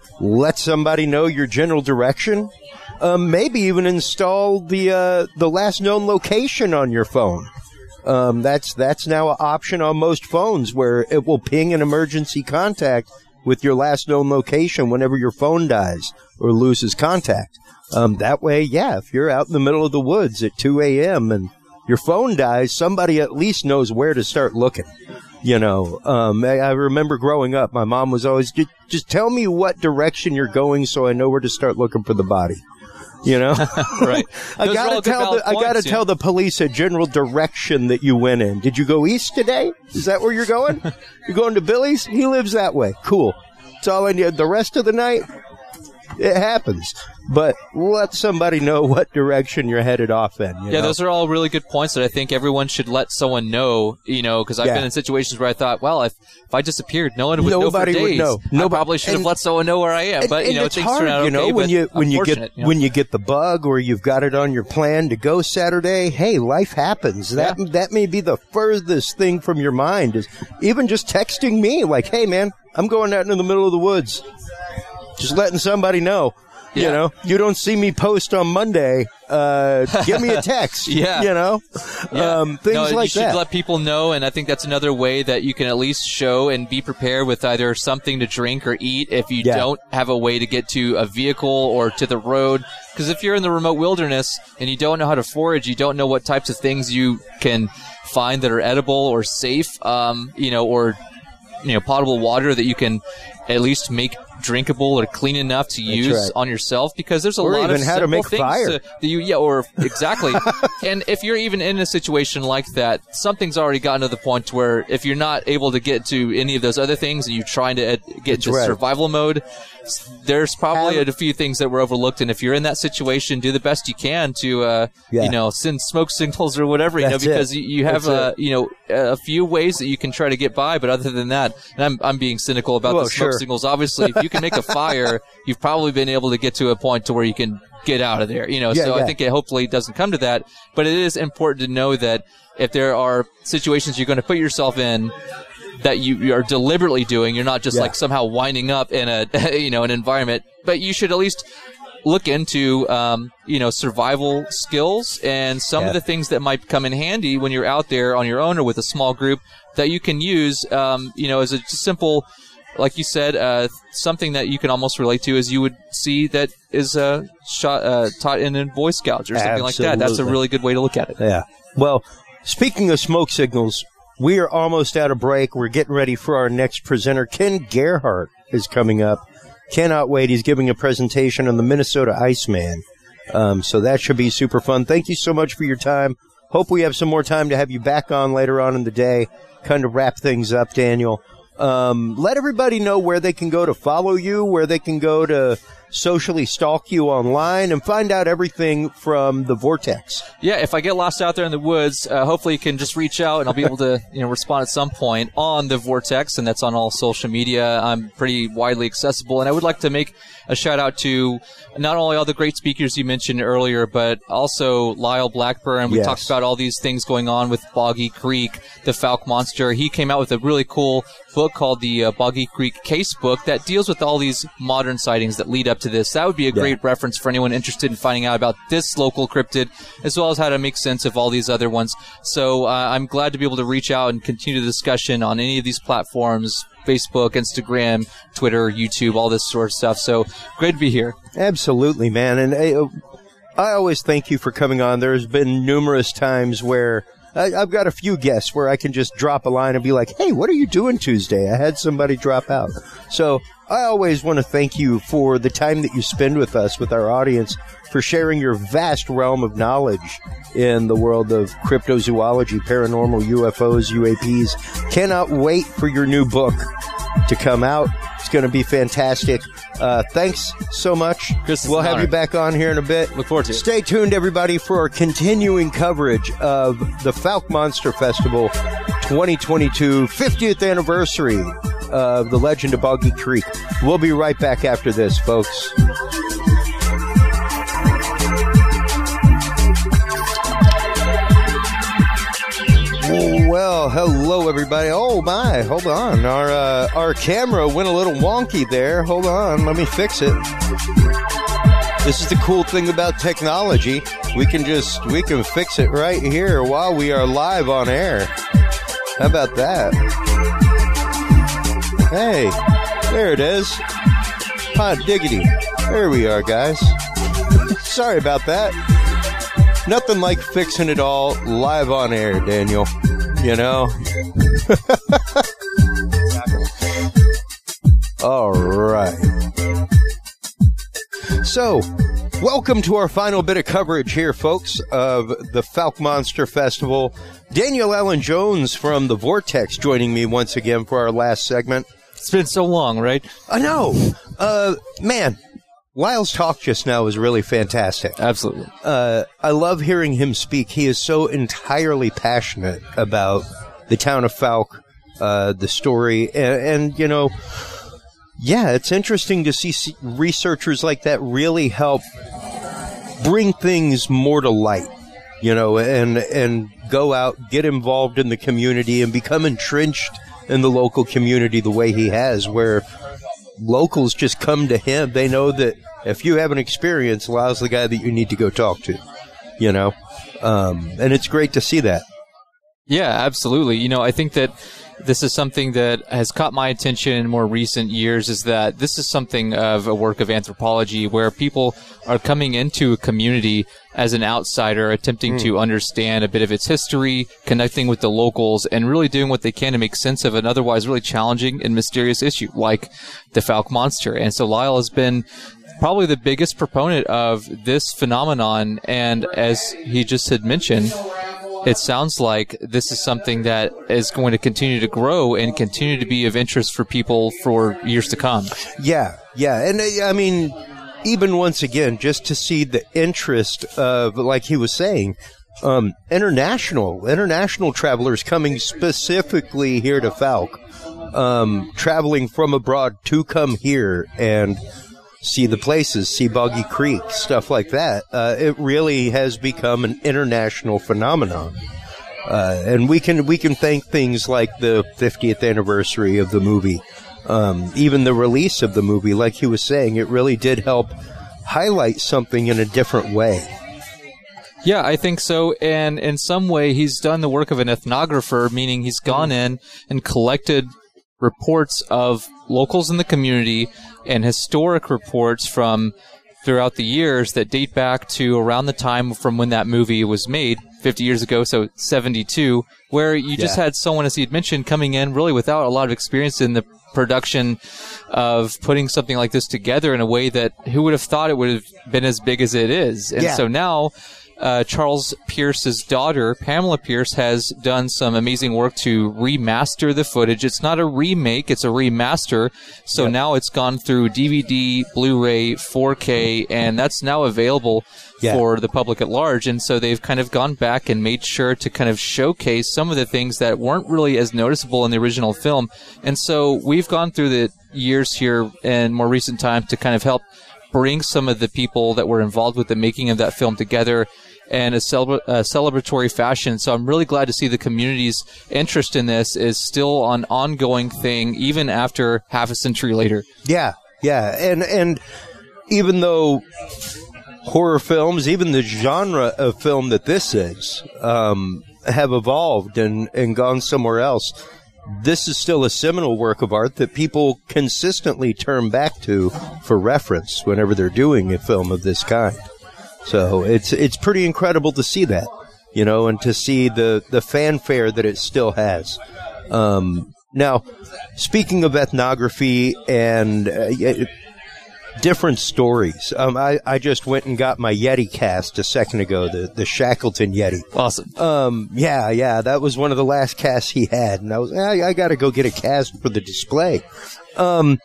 Let somebody know your general direction. Um, maybe even install the uh, the last known location on your phone. Um, that's that's now an option on most phones, where it will ping an emergency contact with your last known location whenever your phone dies or loses contact. Um, that way, yeah, if you're out in the middle of the woods at two a.m. and your phone dies, somebody at least knows where to start looking. You know, um, I, I remember growing up, my mom was always, just, just tell me what direction you're going so I know where to start looking for the body. You know, Right. I Those are all gotta good tell valid the, I gotta points, yeah. tell the police a general direction that you went in. Did you go east today? Is that where you're going? You're going to Billy's? He lives that way. Cool. That's all I need. The rest of the night, it happens. But let somebody know what direction you're headed off in. You Yeah, know? those are all really good points that I think everyone should let someone know, you know, because I've Yeah. been in situations where I thought, well, if, if I disappeared, no one would Nobody know for would days. know. I Nobody- probably should have and- let someone know where I am. But, And- you know, and it's things hard, turn out you know, okay, when but you when you get unfortunate, you know? when you get the bug or you've got it on your plan to go Saturday. Hey, life happens. That Yeah. that may be the furthest thing from your mind. Is even just texting me like, "Hey, man, I'm going out into the middle of the woods." Just letting somebody know. Yeah. You know, you don't see me post on Monday. Uh, give me a text. yeah. You know, yeah. um, things no, like you should that. let people know, and I think that's another way that you can at least show and be prepared with either something to drink or eat if you Yeah. don't have a way to get to a vehicle or to the road. Because if you're in the remote wilderness and you don't know how to forage, you don't know what types of things you can find that are edible or safe, um, you know, or you know, potable water that you can at least make drinkable or clean enough to That's use right. on yourself, because there's a Or lot even of how to simple make things fire. to- that you yeah or exactly. And if you're even in a situation like that, something's already gotten to the point where if you're not able to get to any of those other things and you're trying to ed- get That's to right. survival mode, there's probably Have- a few things that were overlooked. And if you're in that situation, do the best you can to uh Yeah. you know, send smoke signals or whatever, you That's know, because it. you, you have That's uh, you know, a few ways that you can try to get by, but other than that, and I'm I'm being cynical about Well, the smoke sure. signals. Obviously, if you can make a fire, you've probably been able to get to a point to where you can get out of there. You know, Yeah, so yeah. I think it hopefully doesn't come to that, but it is important to know that if there are situations you're going to put yourself in that you, you are deliberately doing, you're not just Yeah. like somehow winding up in a you know an environment, but you should at least look into um, you know survival skills and some Yeah. of the things that might come in handy when you're out there on your own or with a small group that you can use um, you know as a simple, like you said, uh, something that you can almost relate to is you would see that is uh, shot, uh, taught in, in Boy Scouts or something like that. That's a Absolutely. really good way to look at it. Yeah. Well, speaking of smoke signals, we are almost out of break. We're getting ready for our next presenter. Ken Gerhart is coming up. Cannot wait. He's giving a presentation on the Minnesota Iceman. Um, so that should be super fun. Thank you so much for your time. Hope we have some more time to have you back on later on in the day. Kind of wrap things up, Daniel. Um, let everybody know where they can go to follow you, where they can go to socially stalk you online and find out everything from the Vortex. Yeah, if I get lost out there in the woods, uh, hopefully you can just reach out and I'll be able to you know respond at some point on the Vortex, and that's on all social media. I'm pretty widely accessible, and I would like to make a shout out to not only all the great speakers you mentioned earlier, but also Lyle Blackburn. We Yes. talked about all these things going on with Boggy Creek, the Fouke Monster. He came out with a really cool book called the uh, Boggy Creek Case Book that deals with all these modern sightings that lead up to this. That would be a Yeah. great reference for anyone interested in finding out about this local cryptid, as well as how to make sense of all these other ones. So uh, I'm glad to be able to reach out and continue the discussion on any of these platforms, Facebook, Instagram, Twitter, YouTube, all this sort of stuff. So great to be here. Absolutely, man. And uh, I always thank you for coming on. There's been numerous times where I, I've got a few guests where I can just drop a line and be like, hey, what are you doing Tuesday? I had somebody drop out. So I always want to thank you for the time that you spend with us, with our audience, for sharing your vast realm of knowledge in the world of cryptozoology, paranormal, U F Os, U A Ps. Cannot wait for your new book to come out. It's going to be fantastic. Uh, thanks so much. Chris, it's we'll an have honor. you back on here in a bit. Look forward to it. Stay tuned, everybody, for our continuing coverage of the Fouke Monster Festival twenty twenty-two, fiftieth anniversary of the Legend of Boggy Creek. We'll be right back after this, folks. Well, hello, everybody. Oh, my. Hold on. Our uh, our camera went a little wonky there. Hold on. Let me fix it. This is the cool thing about technology. We can just, we can fix it right here while we are live on air. How about that? Hey, there it is. Hot diggity. There we are, guys. Sorry about that. Nothing like fixing it all live on air, Daniel. You know? All right. So, welcome to our final bit of coverage here, folks, of the Fouke Monster Festival. Daniel Allen Jones from the Vortex joining me once again for our last segment. It's been so long, right? I know. Uh, man, Lyle's talk just now was really fantastic. Absolutely. Uh, I love hearing him speak. He is so entirely passionate about the town of Fouke, uh, the story, and, and, you know, yeah, it's interesting to see researchers like that really help bring things more to light, you know, and and go out, get involved in the community, and become entrenched in the local community the way he has, where locals just come to him. They know that if you have an experience, Lyle's the guy that you need to go talk to, you know? Um, and it's great to see that. Yeah, absolutely. You know, I think that this is something that has caught my attention in more recent years, is that this is something of a work of anthropology where people are coming into a community as an outsider, attempting mm. to understand a bit of its history, connecting with the locals, and really doing what they can to make sense of an otherwise really challenging and mysterious issue like the Fouke monster. And so Lyle has been probably the biggest proponent of this phenomenon, and as he just had mentioned, it sounds like this is something that is going to continue to grow and continue to be of interest for people for years to come. Yeah, yeah. And uh, I mean, even once again, just to see the interest of, like he was saying, um, international, international travelers coming specifically here to Fouke, um, traveling from abroad to come here and see the places, see Boggy Creek, stuff like that. Uh, it really has become an international phenomenon. Uh, and we can we can thank things like the fiftieth anniversary of the movie, um, even the release of the movie. Like he was saying, it really did help highlight something in a different way. Yeah, I think so. And in some way, he's done the work of an ethnographer, meaning he's gone in and collected reports of locals in the community and historic reports from throughout the years that date back to around the time from when that movie was made, fifty years ago, so seventy-two, where you just yeah. had someone, as he had mentioned, coming in really without a lot of experience in the production of putting something like this together in a way that who would have thought it would have been as big as it is. And yeah. so now Uh, Charles Pierce's daughter, Pamela Pierce, has done some amazing work to remaster the footage. It's not a remake, it's a remaster. So yep. now it's gone through D V D, Blu-ray, four K, and that's now available yeah. for the public at large. And so they've kind of gone back and made sure to kind of showcase some of the things that weren't really as noticeable in the original film. And so we've gone through the years here in more recent time to kind of help bring some of the people that were involved with the making of that film together in a, celebra- a celebratory fashion. So I'm really glad to see the community's interest in this is still an ongoing thing, even after half a century later. Yeah, yeah. And, and even though horror films, even the genre of film that this is, um, have evolved and, and gone somewhere else, this is still a seminal work of art that people consistently turn back to for reference whenever they're doing a film of this kind. So it's it's pretty incredible to see that, you know, and to see the, the fanfare that it still has. Um, now, speaking of ethnography and uh, different stories, um, I, I just went and got my Yeti cast a second ago, the, the Shackleton Yeti. Awesome. Um, yeah, yeah, that was one of the last casts he had, and I was, I, I got to go get a cast for the display. Um,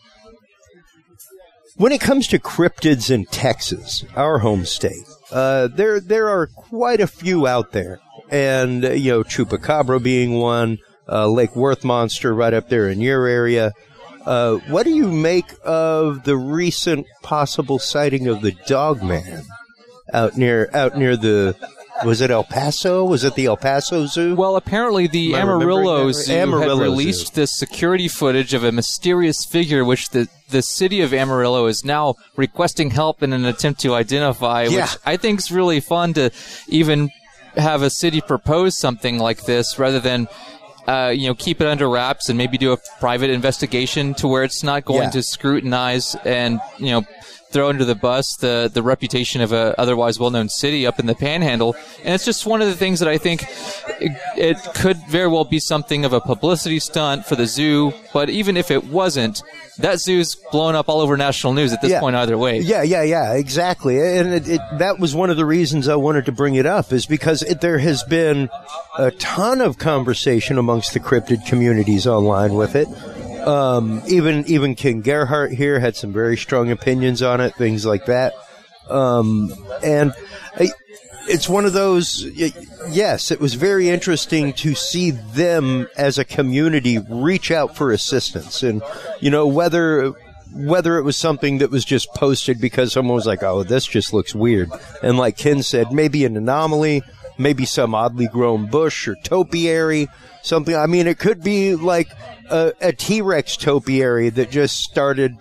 when it comes to cryptids in Texas, our home state, uh, there there are quite a few out there, and uh, you know, Chupacabra being one, uh, Lake Worth monster right up there in your area. Uh, what do you make of the recent possible sighting of the Dogman out near out near the? Was it El Paso? Was it the El Paso Zoo? Well, apparently the Amarillo Zoo Amarillo had released Zoo. this security footage of a mysterious figure, which the, the city of Amarillo is now requesting help in an attempt to identify, yeah. which I think is really fun to even have a city propose something like this rather than uh, you know, keep it under wraps and maybe do a private investigation to where it's not going yeah. to scrutinize and, you know, throw under the bus the, the reputation of a otherwise well-known city up in the Panhandle. And it's just one of the things that I think it, it could very well be something of a publicity stunt for the zoo. But even if it wasn't, that zoo's blown up all over national news at this yeah. point either way. Yeah, yeah, yeah, exactly. And it, it, that was one of the reasons I wanted to bring it up, is because it, there has been a ton of conversation amongst the cryptid communities online with it. Um, even even King Gerhardt here had some very strong opinions on it, things like that. Um, and I, it's one of those, yes, it was very interesting to see them as a community reach out for assistance. And, you know, whether whether it was something that was just posted because someone was like, oh, this just looks weird. And like Ken said, maybe an anomaly, maybe some oddly grown bush or topiary, something. I mean, it could be like a, a T-Rex topiary that just started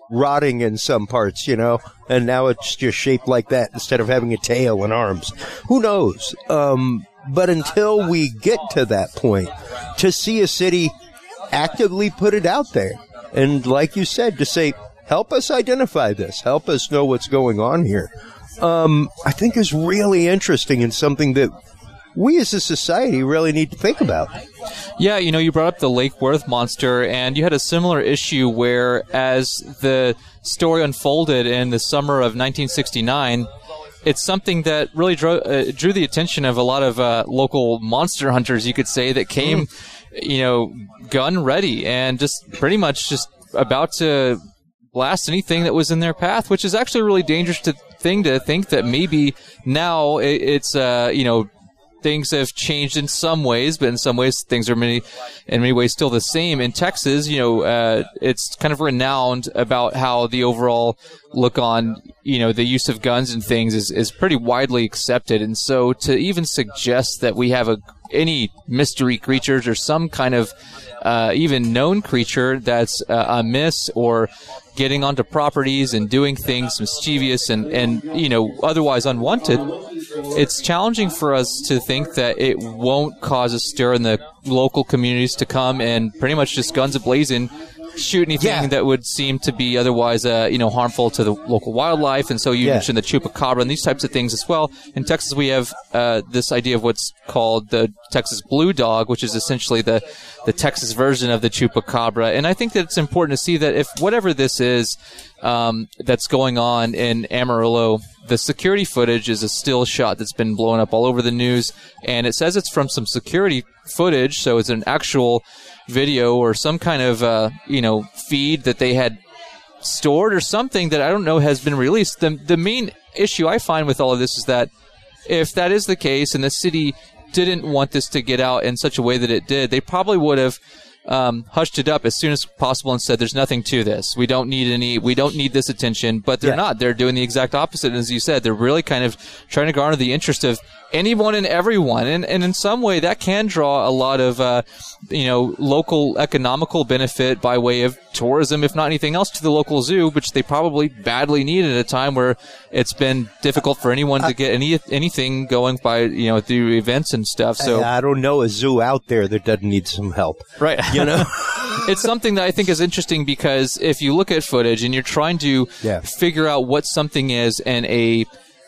rotting in some parts, you know, and now it's just shaped like that instead of having a tail and arms. Who knows? Um, but until we get to that point, to see a city actively put it out there, and like you said, to say, help us identify this, help us know what's going on here, um, I think is really interesting and something that we as a society really need to think about. Yeah, you know, you brought up the Lake Worth monster, and you had a similar issue where, as the story unfolded in the summer of nineteen sixty-nine, it's something that really drew, uh, drew the attention of a lot of uh, local monster hunters, you could say, that came, mm. you know, gun ready and just pretty much just about to blast anything that was in their path, which is actually a really dangerous to, thing to think that maybe now it, it's, uh, you know, things have changed in some ways, but in some ways things are many, in many ways still the same. In Texas, you know, uh, it's kind of renowned about how the overall look on, you know, the use of guns and things is, is pretty widely accepted. And so to even suggest that we have a, any mystery creatures or some kind of uh, even known creature that's uh, amiss or getting onto properties and doing things mischievous and, and, you know, otherwise unwanted, it's challenging for us to think that it won't cause a stir in the local communities to come and pretty much just guns a-blazing shoot anything yeah. that would seem to be otherwise, uh, you know, harmful to the local wildlife. And so you yeah. mentioned the chupacabra and these types of things as well. In Texas, we have uh, this idea of what's called the Texas blue dog, which is essentially the, the Texas version of the chupacabra. And I think that it's important to see that if whatever this is um, that's going on in Amarillo, the security footage is a still shot that's been blowing up all over the news. And it says it's from some security footage, so it's an actual video or some kind of, uh, you know, feed that they had stored or something that I don't know has been released. The, the main issue I find with all of this is that if that is the case and the city didn't want this to get out in such a way that it did, they probably would have um, hushed it up as soon as possible and said, there's nothing to this. We don't need any, we don't need this attention, but they're yeah. not. They're doing the exact opposite. And as you said, they're really kind of trying to garner the interest of anyone and everyone. And, and in some way that can draw a lot of, uh, you know, local economical benefit by way of tourism, if not anything else, to the local zoo, which they probably badly need at a time where it's been difficult for anyone to get any anything going by, you know, through events and stuff. So I, I don't know a zoo out there that doesn't need some help. Right. You know? It's something that I think is interesting because if you look at footage and you're trying to yeah. figure out what something is in a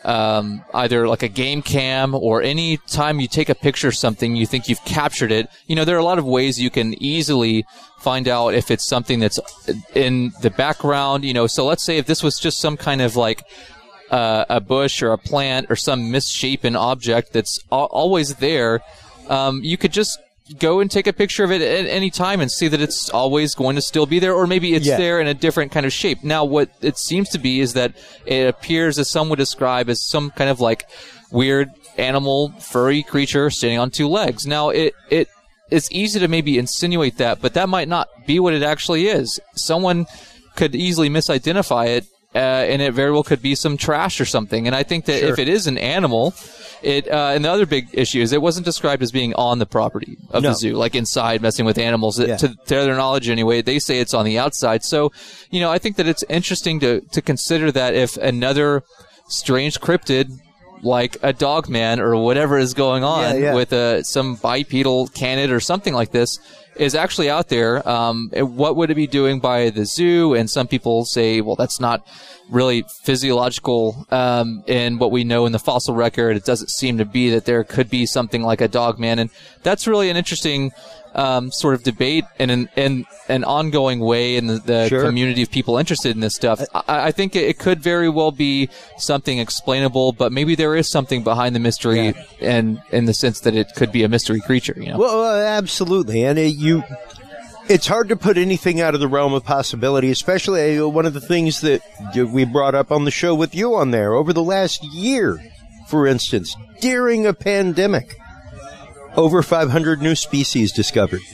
Um, either like a game cam or any time you take a picture of something, you think you've captured it. You know, there are a lot of ways you can easily find out if it's something that's in the background, you know. So let's say if this was just some kind of like uh, a bush or a plant or some misshapen object that's al- always there, um, you could just go and take a picture of it at any time and see that it's always going to still be there, or maybe it's yeah. there in a different kind of shape. Now, what it seems to be is that it appears, as some would describe, as some kind of like weird animal, furry creature standing on two legs. Now, it it it's easy to maybe insinuate that, but that might not be what it actually is. Someone could easily misidentify it, uh, and it very well could be some trash or something. And I think that sure. if it is an animal, It uh, and the other big issue is it wasn't described as being on the property of no. the zoo, like inside messing with animals. Yeah. To, to their knowledge, anyway, they say it's on the outside. So, you know, I think that it's interesting to to consider that if another strange cryptid, like a dogman or whatever is going on yeah, yeah. with a, some bipedal canid or something like this, is actually out there, um, what would it be doing by the zoo? And some people say, well, that's not really physiological um, in what we know in the fossil record. It doesn't seem to be that there could be something like a dogman. And that's really an interesting um, sort of debate and an, and an ongoing way in the, the sure. community of people interested in this stuff. I, I think it could very well be something explainable, but maybe there is something behind the mystery yeah. and in the sense that it could be a mystery creature. You know? Well, uh, absolutely. And it, you... It's hard to put anything out of the realm of possibility, especially uh, one of the things that we brought up on the show with you on there over the last year, for instance, during a pandemic. Over five hundred new species discovered.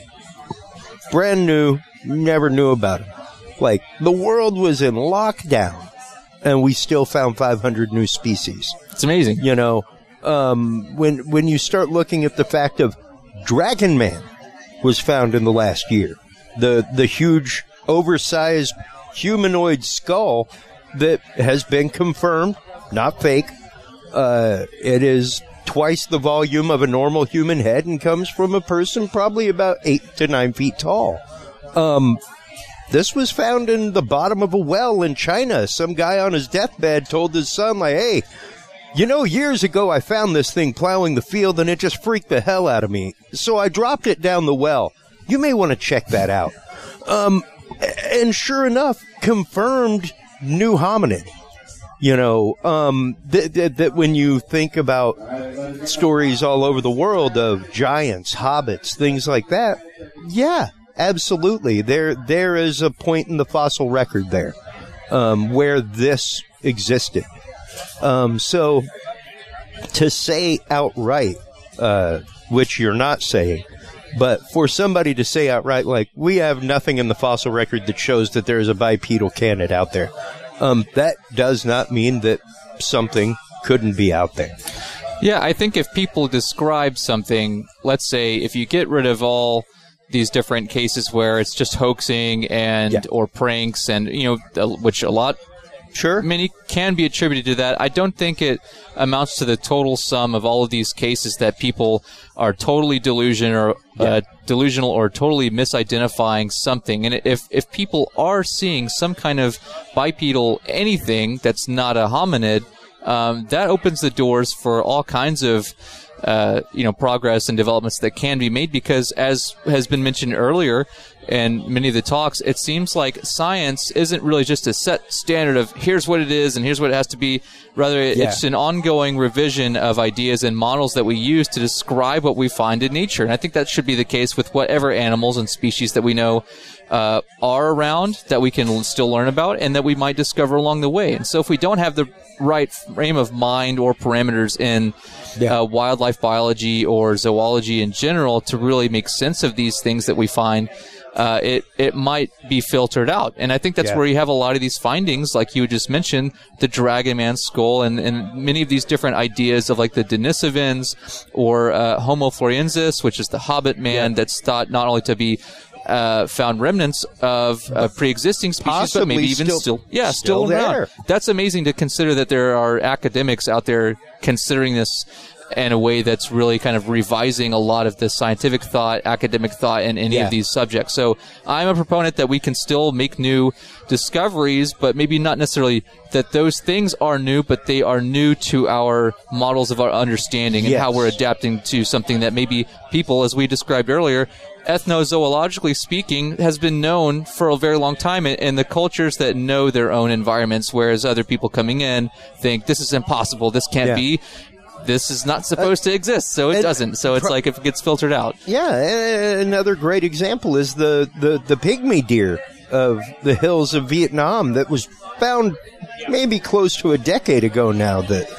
Brand new, never knew about them. Like, the world was in lockdown, and we still found five hundred new species. It's amazing. You know, um, when when you start looking at the fact of Dragon Man was found in the last year. The the huge, oversized humanoid skull that has been confirmed, not fake. Uh, it is twice the volume of a normal human head and comes from a person probably about eight to nine feet tall. Um, this was found in the bottom of a well in China. Some guy on his deathbed told his son, like, hey, you know, years ago I found this thing plowing the field and it just freaked the hell out of me. So I dropped it down the well. You may want to check that out. Um, and sure enough, confirmed new hominid. You know, um, that th- th- when you think about stories all over the world of giants, hobbits, things like that, yeah, absolutely. There, there is a point in the fossil record there, um, where this existed. Um, so to say outright, uh, which you're not saying, but for somebody to say outright, like, we have nothing in the fossil record that shows that there is a bipedal canid out there. Um, that does not mean that something couldn't be out there. Yeah, I think if people describe something, let's say if you get rid of all these different cases where it's just hoaxing and yeah. or pranks and, you know, which a lot, sure, many can be attributed to that. I don't think it amounts to the total sum of all of these cases that people are totally delusion or yeah. uh, delusional or totally misidentifying something. And if if people are seeing some kind of bipedal anything that's not a hominid, um, that opens the doors for all kinds of uh, you know progress and developments that can be made. Because as has been mentioned earlier, and many of the talks, it seems like science isn't really just a set standard of here's what it is and here's what it has to be. Rather, yeah. it's an ongoing revision of ideas and models that we use to describe what we find in nature. And I think that should be the case with whatever animals and species that we know uh, are around, that we can still learn about, and that we might discover along the way. And so if we don't have the right frame of mind or parameters in yeah. uh, wildlife biology or zoology in general to really make sense of these things that we find, Uh, it it might be filtered out. And I think that's yeah. where you have a lot of these findings, like you just mentioned, the Dragon Man skull and, and many of these different ideas of like the Denisovans or uh, Homo floresiensis, which is the Hobbit man yeah. that's thought not only to be uh, found remnants of uh, pre-existing species, Possibly but maybe even still, still, yeah, still, still around. there. That's amazing to consider that there are academics out there considering this in a way that's really kind of revising a lot of the scientific thought, academic thought in any yeah. of these subjects. So I'm a proponent that we can still make new discoveries, but maybe not necessarily that those things are new, but they are new to our models of our understanding and yes. how we're adapting to something that maybe people, as we described earlier, ethnozoologically speaking, has been known for a very long time in, in the cultures that know their own environments, whereas other people coming in think this is impossible, this can't yeah. be. This is not supposed uh, to exist, so it doesn't. So it's pro- like if it gets filtered out. Yeah, another great example is the, the, the pygmy deer of the hills of Vietnam that was found maybe close to a decade ago now, that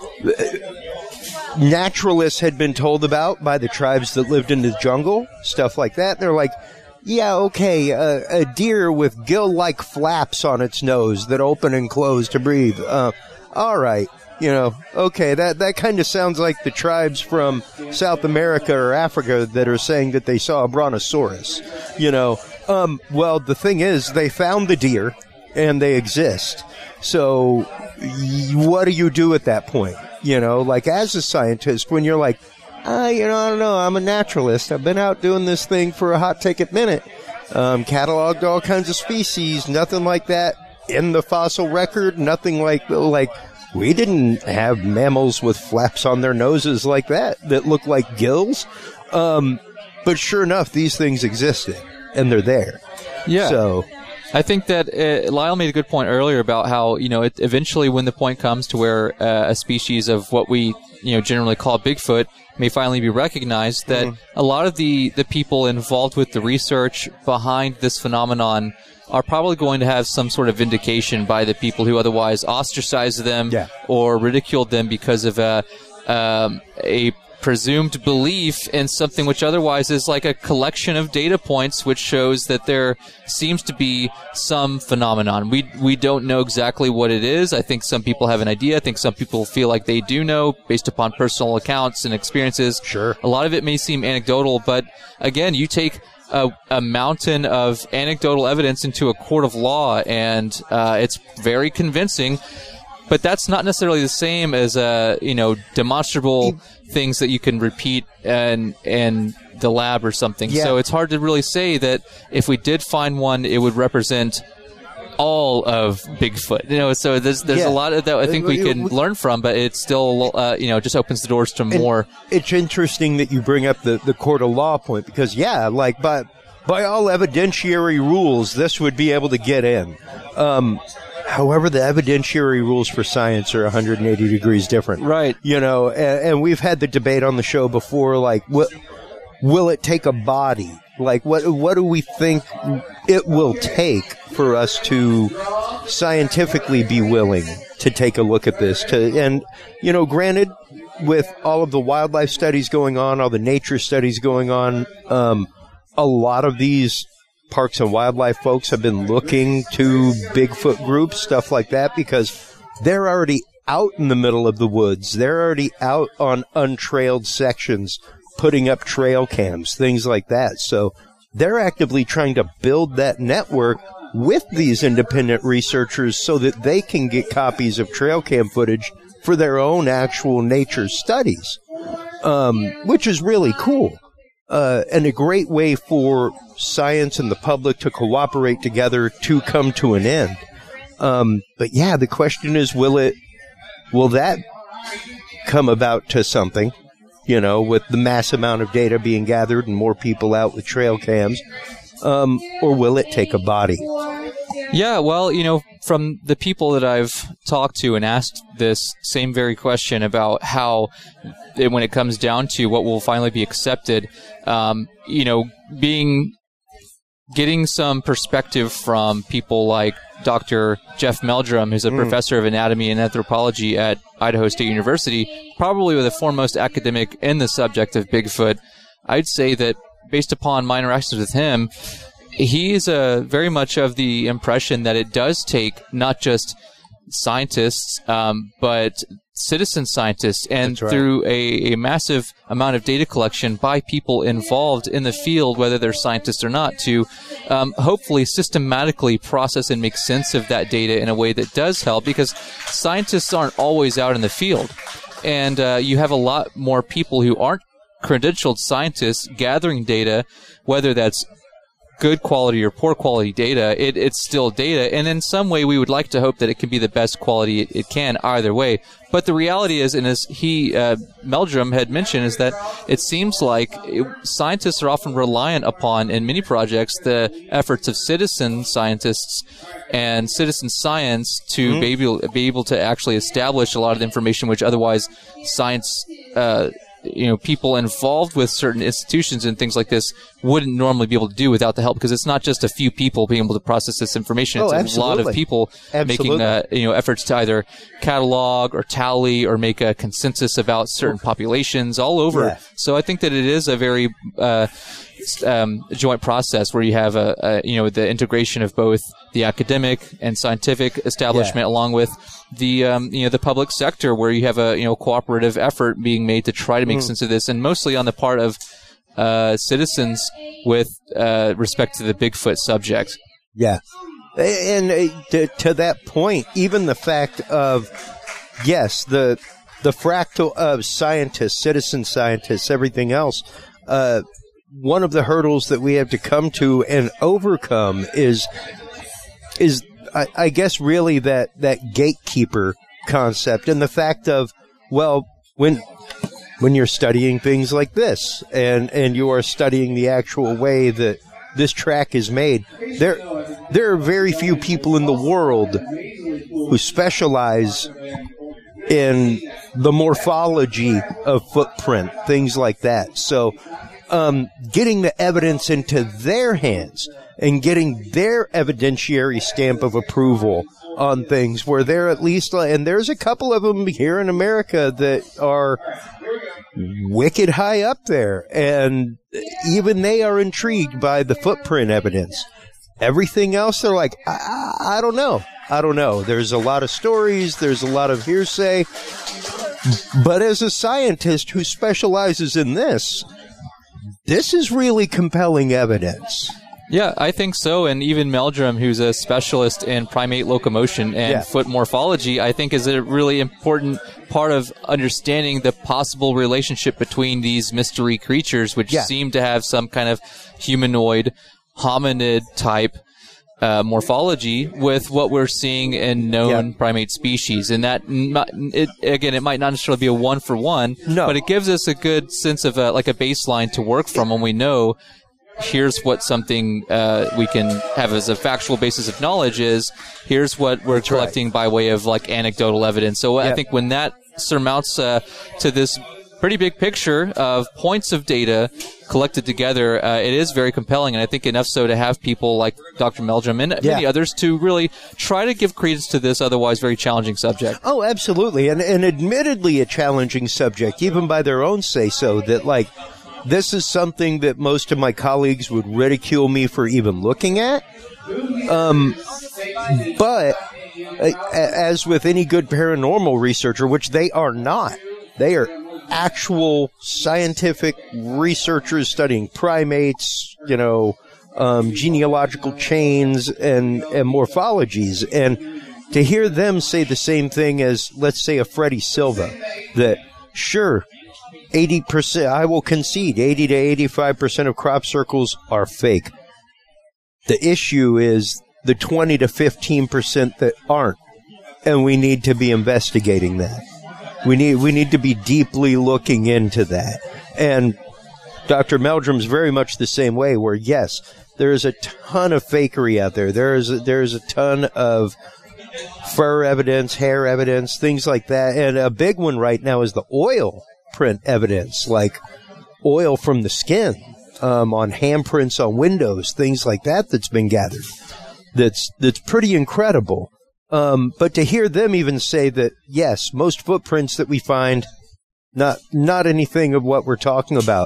naturalists had been told about by the tribes that lived in the jungle, stuff like that. They're like, yeah, okay, uh, a deer with gill-like flaps on its nose that open and close to breathe. Uh, all right. You know, okay, that, that kind of sounds like the tribes from South America or Africa that are saying that they saw a brontosaurus. You know, um, well, the thing is, they found the deer, and they exist. So, y- what do you do at that point? You know, like, as a scientist, when you're like, ah, you know, I don't know, I'm a naturalist. I've been out doing this thing for a hot ticket minute. Um, cataloged all kinds of species, nothing like that in the fossil record, nothing like, like, we didn't have mammals with flaps on their noses like that, that look like gills. Um, but sure enough, these things existed, and they're there. Yeah. So I think that uh, Lyle made a good point earlier about how, you know, it, eventually when the point comes to where uh, a species of what we, you know, generally call Bigfoot may finally be recognized, that mm. a lot of the, the people involved with the research behind this phenomenon are probably going to have some sort of vindication by the people who otherwise ostracized them yeah. or ridiculed them because of a, um, a presumed belief in something which otherwise is like a collection of data points which shows that there seems to be some phenomenon. We we don't know exactly what it is. I think some people have an idea. I think some people feel like they do know based upon personal accounts and experiences. Sure. A lot of it may seem anecdotal, but again, you take a, a mountain of anecdotal evidence into a court of law, and uh, it's very convincing. But that's not necessarily the same as uh, you know demonstrable things that you can repeat and and the lab or something. Yeah. So it's hard to really say that if we did find one, it would represent all of Bigfoot. You know, so there's there's Yeah. a lot of that I think we can learn from, but it still uh, you know just opens the doors to more. And it's interesting that you bring up the, the court of law point, because yeah, like by by all evidentiary rules, this would be able to get in. Um, However, the evidentiary rules for science are one hundred eighty degrees different. Right. You know, and, and we've had the debate on the show before, like, will, will it take a body? Like, what what do we think it will take for us to scientifically be willing to take a look at this? To, and, you know, granted, with all of the wildlife studies going on, all the nature studies going on, um, a lot of these parks and wildlife folks have been looking to Bigfoot groups, stuff like that, because they're already out in the middle of the woods. They're already out on untrailed sections, putting up trail cams, things like that. So they're actively trying to build that network with these independent researchers so that they can get copies of trail cam footage for their own actual nature studies, um, which is really cool. Uh, and a great way for science and the public to cooperate together to come to an end. Um, but yeah, the question is, will it, will that come about to something, you know, with the mass amount of data being gathered and more people out with trail cams, um, or will it take a body? Yeah, well, you know, from the people that I've talked to and asked this same very question about how, when it comes down to what will finally be accepted, um, you know, being, getting some perspective from people like Doctor Jeff Meldrum, who's a mm. professor of anatomy and anthropology at Idaho State University, probably the foremost academic in the subject of Bigfoot. I'd say that based upon my interactions with him, he is uh, very much of the impression that it does take not just scientists, um, but citizen scientists, and right. through a, a massive amount of data collection by people involved in the field, whether they're scientists or not, to um, hopefully systematically process and make sense of that data in a way that does help, because scientists aren't always out in the field. And uh, you have a lot more people who aren't credentialed scientists gathering data, whether that's good quality or poor quality data. It, it's still data, and in some way we would like to hope that it can be the best quality it, it can either way. But the reality is, and as he, uh, Meldrum had mentioned, is that it seems like it, scientists are often reliant upon, in many projects, the efforts of citizen scientists and citizen science to mm-hmm. be, able, be able to actually establish a lot of the information which otherwise science uh you know, people involved with certain institutions and things like this wouldn't normally be able to do without the help, because it's not just a few people being able to process this information. Oh, it's absolutely. a lot of people absolutely. making, uh, you know, efforts to either catalog or tally or make a consensus about certain populations all over. Yeah. So I think that it is a very, uh, um, joint process where you have a, a, you know, the integration of both the academic and scientific establishment yeah. along with the um, you know the public sector, where you have a you know cooperative effort being made to try to make mm. sense of this, and mostly on the part of uh, citizens with uh, respect to the Bigfoot subject. Yeah, and uh, to, to that point, even the fact of yes, the the fractal of scientists, citizen scientists, everything else. Uh, one of the hurdles that we have to come to and overcome is is. I, I guess really that, that gatekeeper concept, and the fact of, well, when when you're studying things like this and, and you are studying the actual way that this track is made, there there are very few people in the world who specialize in the morphology of footprint, things like that. So um, getting the evidence into their hands and getting their evidentiary stamp of approval on things where they're at least, and there's a couple of them here in America that are wicked high up there, and even they are intrigued by the footprint evidence. Everything else, they're like, I, I don't know. I don't know. There's a lot of stories. There's a lot of hearsay. But as a scientist who specializes in this, this is really compelling evidence. Yeah, I think so. And even Meldrum, who's a specialist in primate locomotion and yeah. foot morphology, I think is a really important part of understanding the possible relationship between these mystery creatures, which yeah. seem to have some kind of humanoid, hominid type uh, morphology with what we're seeing in known yeah. primate species. And that, it, again, it might not necessarily be a one for one, no. but it gives us a good sense of a, like a baseline to work from when we know here's what something uh, we can have as a factual basis of knowledge is. Here's what we're That's collecting right. by way of like anecdotal evidence. So yep. I think when that surmounts uh, to this pretty big picture of points of data collected together, uh, it is very compelling. And I think enough so to have people like Doctor Meldrum and yeah. many others to really try to give credence to this otherwise very challenging subject. Oh, absolutely. And, and admittedly a challenging subject, even by their own say-so, that like, this is something that most of my colleagues would ridicule me for even looking at. Um, but uh, as with any good paranormal researcher, which they are not, they are actual scientific researchers studying primates, you know, um, genealogical chains and, and morphologies. And to hear them say the same thing as, let's say, a Freddie Silva, that sure, eighty percent, I will concede, eighty to eighty-five percent of crop circles are fake. The issue is the twenty to fifteen percent that aren't, and we need to be investigating that. We need we need to be deeply looking into that. And Doctor Meldrum's very much the same way, where yes, there is a ton of fakery out there. There is a, there is a ton of fur evidence, hair evidence, things like that. And a big one right now is the oil print evidence, like oil from the skin um, on handprints on windows, things like that that's been gathered. That's that's pretty incredible. Um, but to hear them even say that, yes, most footprints that we find, not not anything of what we're talking about,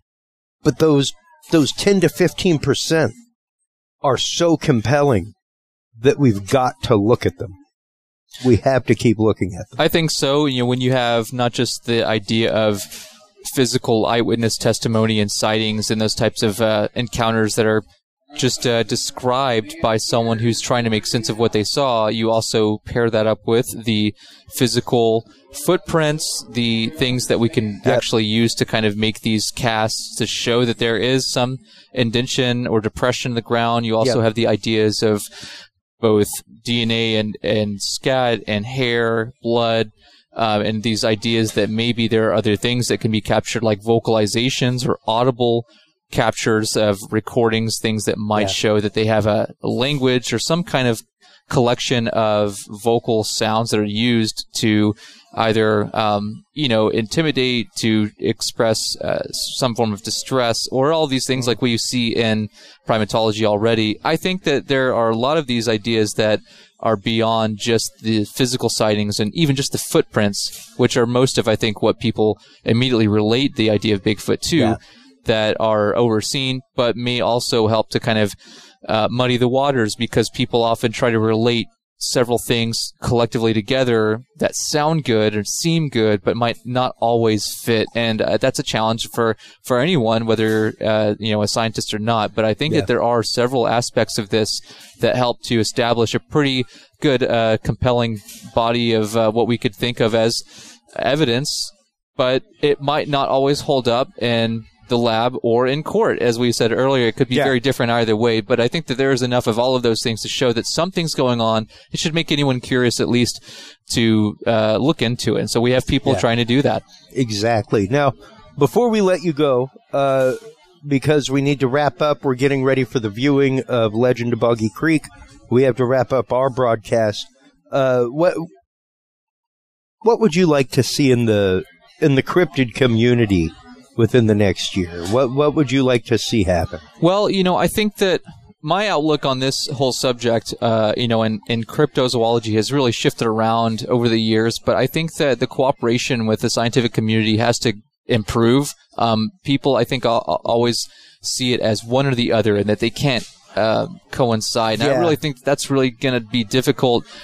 but those those ten to fifteen percent are so compelling that we've got to look at them. We have to keep looking at them. I think so. You know, when you have not just the idea of physical eyewitness testimony and sightings and those types of uh, encounters that are just uh, described by someone who's trying to make sense of what they saw, you also pair that up with the physical footprints, the things that we can yep. actually use to kind of make these casts to show that there is some indention or depression in the ground. You also yep. have the ideas of both D N A and, and scat and hair, blood, uh, and these ideas that maybe there are other things that can be captured, like vocalizations or audible captures of recordings, things that might yeah. show that they have a, a language or some kind of collection of vocal sounds that are used to either, um, you know, intimidate, to express uh, some form of distress, or all these things like what you see in primatology already. I think that there are a lot of these ideas that are beyond just the physical sightings and even just the footprints, which are most of, I think, what people immediately relate the idea of Bigfoot to, yeah. that are overseen, but may also help to kind of uh, muddy the waters, because people often try to relate several things collectively together that sound good or seem good, but might not always fit. And uh, that's a challenge for, for anyone, whether, uh, you know, a scientist or not. But I think yeah. that there are several aspects of this that help to establish a pretty good, uh, compelling body of uh, what we could think of as evidence, but it might not always hold up in the lab or in court. As we said earlier, it could be yeah. very different either way, but I think that there is enough of all of those things to show that something's going on. It should make anyone curious, at least, to uh, look into it. And so we have people yeah. trying to do that. Exactly. Now, before we let you go, uh, because we need to wrap up, we're getting ready for the viewing of Legend of Boggy Creek. We have to wrap up our broadcast. Uh, what what would you like to see in the in the cryptid community within the next year? What what would you like to see happen? Well, you know, I think that my outlook on this whole subject, uh, you know, in, in cryptozoology has really shifted around over the years, but I think that the cooperation with the scientific community has to improve. Um, people, I think, I'll, I'll always see it as one or the other, and that they can't uh, coincide. And yeah. I really think that's really going to be difficult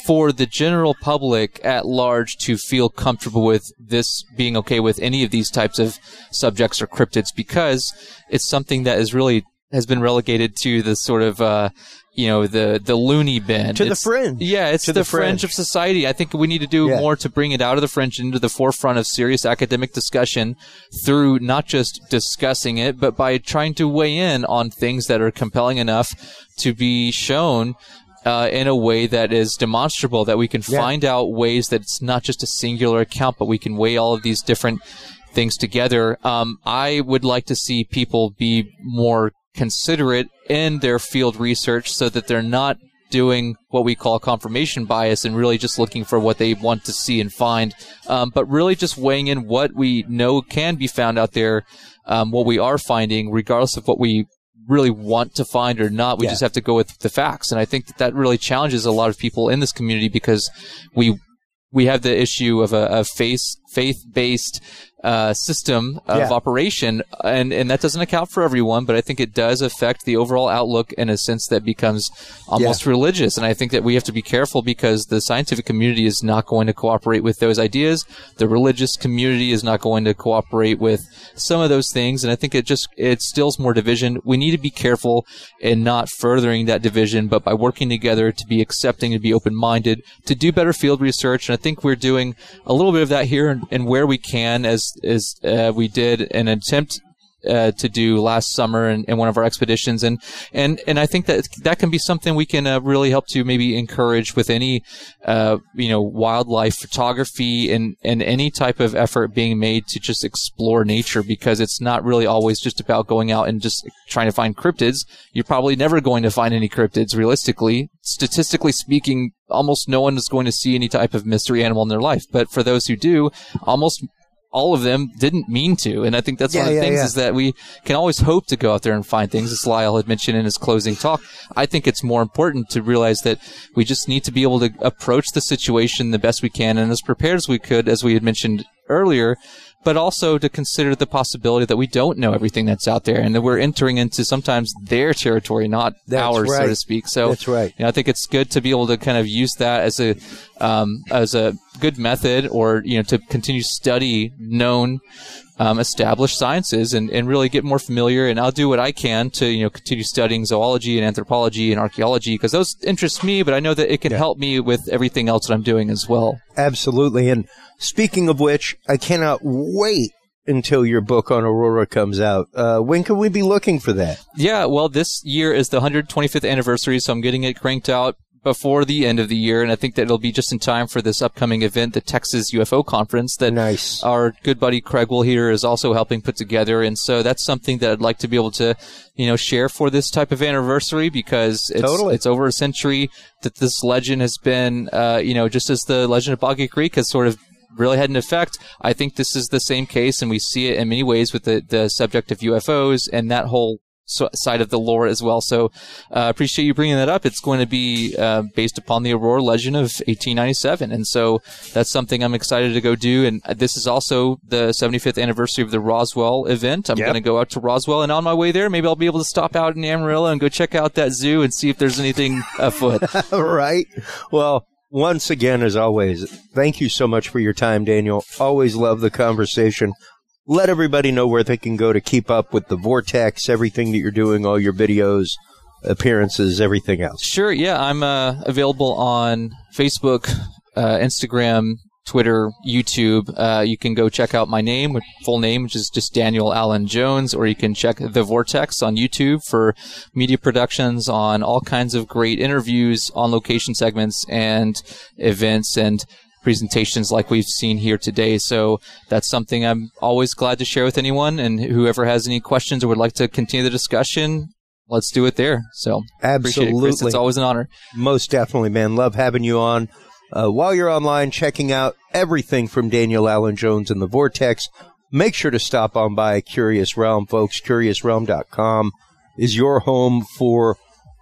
for the general public at large to feel comfortable with this being okay with any of these types of subjects or cryptids, because it's something that is really has been relegated to the sort of, uh, you know, the, the loony bin. To it's, the fringe. Yeah, it's to the, the fringe. fringe of society. I think we need to do yeah. more to bring it out of the fringe into the forefront of serious academic discussion through not just discussing it, but by trying to weigh in on things that are compelling enough to be shown uh, in a way that is demonstrable, that we can yeah. find out ways that it's not just a singular account, but we can weigh all of these different things together. Um, I would like to see people be more considerate in their field research so that they're not doing what we call confirmation bias and really just looking for what they want to see and find, um, but really just weighing in what we know can be found out there, um, what we are finding, regardless of what we really want to find or not. We yeah. just have to go with the facts. And I think that that really challenges a lot of people in this community, because we we have the issue of a, a faith, faith-based uh, system of yeah. operation, and, and that doesn't account for everyone, but I think it does affect the overall outlook in a sense that becomes almost yeah. religious. And I think that we have to be careful, because the scientific community is not going to cooperate with those ideas. The religious community is not going to cooperate with some of those things. And I think it just, it instills more division. We need to be careful in not furthering that division, but by working together to be accepting, to be open-minded, to do better field research. And I think we're doing a little bit of that here, and, and where we can, as as uh, we did an attempt uh, to do last summer in, in one of our expeditions, and and and I think that that can be something we can uh, really help to maybe encourage with any uh, you know wildlife photography and and any type of effort being made to just explore nature, because it's not really always just about going out and just trying to find cryptids. You're probably never going to find any cryptids, realistically. Statistically speaking, almost no one is going to see any type of mystery animal in their life. But for those who do, almost all of them didn't mean to. And I think that's yeah, one of the yeah, things yeah. is that we can always hope to go out there and find things, as Lyle had mentioned in his closing talk. I think it's more important to realize that we just need to be able to approach the situation the best we can and as prepared as we could, as we had mentioned earlier, but also to consider the possibility that we don't know everything that's out there, and that we're entering into sometimes their territory, not that's ours, right. so to speak. So that's right. You know, I think it's good to be able to kind of use that as a um, as a good method, or you know, to continue to study known, um, established sciences, and, and really get more familiar. And I'll do what I can to you know continue studying zoology and anthropology and archaeology, because those interest me. But I know that it can yeah. help me with everything else that I'm doing as well. Absolutely. And speaking of which, I cannot wait until your book on Aurora comes out. Uh, when can we be looking for that? Yeah, well, this year is the one hundred twenty-fifth anniversary, so I'm getting it cranked out before the end of the year, and I think that it'll be just in time for this upcoming event, the Texas U F O Conference, that nice. Our good buddy Craig Will here is also helping put together. And so that's something that I'd like to be able to, you know, share for this type of anniversary, because it's, totally. it's over a century that this legend has been, uh, you know, just as the legend of Boggy Creek has sort of really had an effect. I think this is the same case, and we see it in many ways with the, the subject of U F Os and that whole so, side of the lore as well. So I uh, appreciate you bringing that up. It's going to be uh, based upon the Aurora legend of eighteen ninety-seven. And so that's something I'm excited to go do. And this is also the seventy-fifth anniversary of the Roswell event. I'm yep. going to go out to Roswell, and on my way there, maybe I'll be able to stop out in Amarillo and go check out that zoo and see if there's anything afoot. Right. Well, once again, as always, thank you so much for your time, Daniel. Always love the conversation. Let everybody know where they can go to keep up with the Vortex, everything that you're doing, all your videos, appearances, everything else. Sure, yeah. I'm uh, available on Facebook, uh, Instagram, Twitter, YouTube. Uh, you can go check out my name, full name, which is just Daniel Allen Jones, or you can check The Vortex on YouTube for media productions on all kinds of great interviews, on location segments, and events, and presentations like we've seen here today. So that's something I'm always glad to share with anyone, and whoever has any questions or would like to continue the discussion, let's do it there. So absolutely, appreciate it, Chris. It's always an honor. Most definitely, man. Love having you on. Uh, while you're online checking out everything from Daniel Allen Jones and the Vortex, make sure to stop on by Curious Realm, folks. Curious Realm dot com is your home for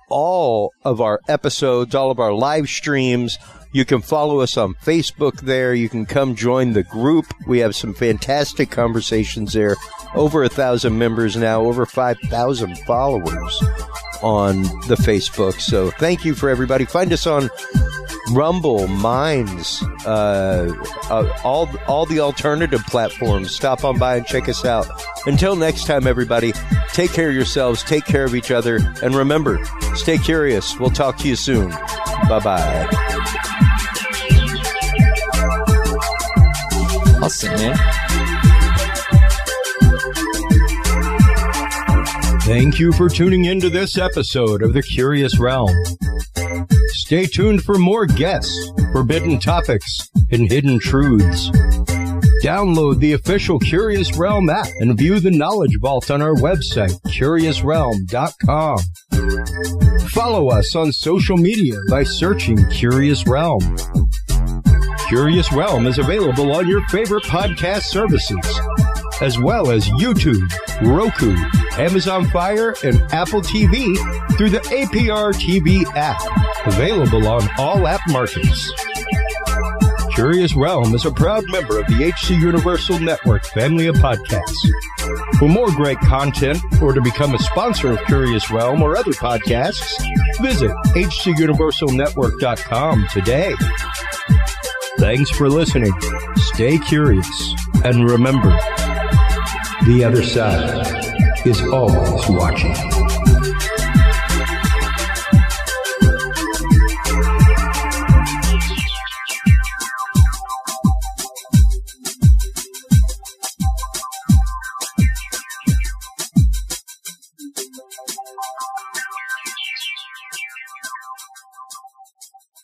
all of our episodes, all of our live streams. You can follow us on Facebook there. You can come join the group. We have some fantastic conversations there. Over a thousand members now, over five thousand followers on the Facebook. So thank you for everybody. Find us on Rumble, Minds, uh, uh, all all the alternative platforms. Stop on by and check us out. Until next time, everybody, take care of yourselves, take care of each other, and remember, stay curious. We'll talk to you soon. Bye-bye. Awesome, man. Thank you for tuning into this episode of The Curious Realm. Stay tuned for more guests, forbidden topics, and hidden truths. Download the official Curious Realm app and view the Knowledge Vault on our website, curious realm dot com. Follow us on social media by searching Curious Realm. Curious Realm is available on your favorite podcast services, as well as YouTube, Roku, Amazon Fire, and Apple T V through the A P R T V app, available on all app markets. Curious Realm is a proud member of the H C Universal Network family of podcasts. For more great content or to become a sponsor of Curious Realm or other podcasts, visit h c universal network dot com today. Thanks for listening. Stay curious. And remember, the other side is always watching.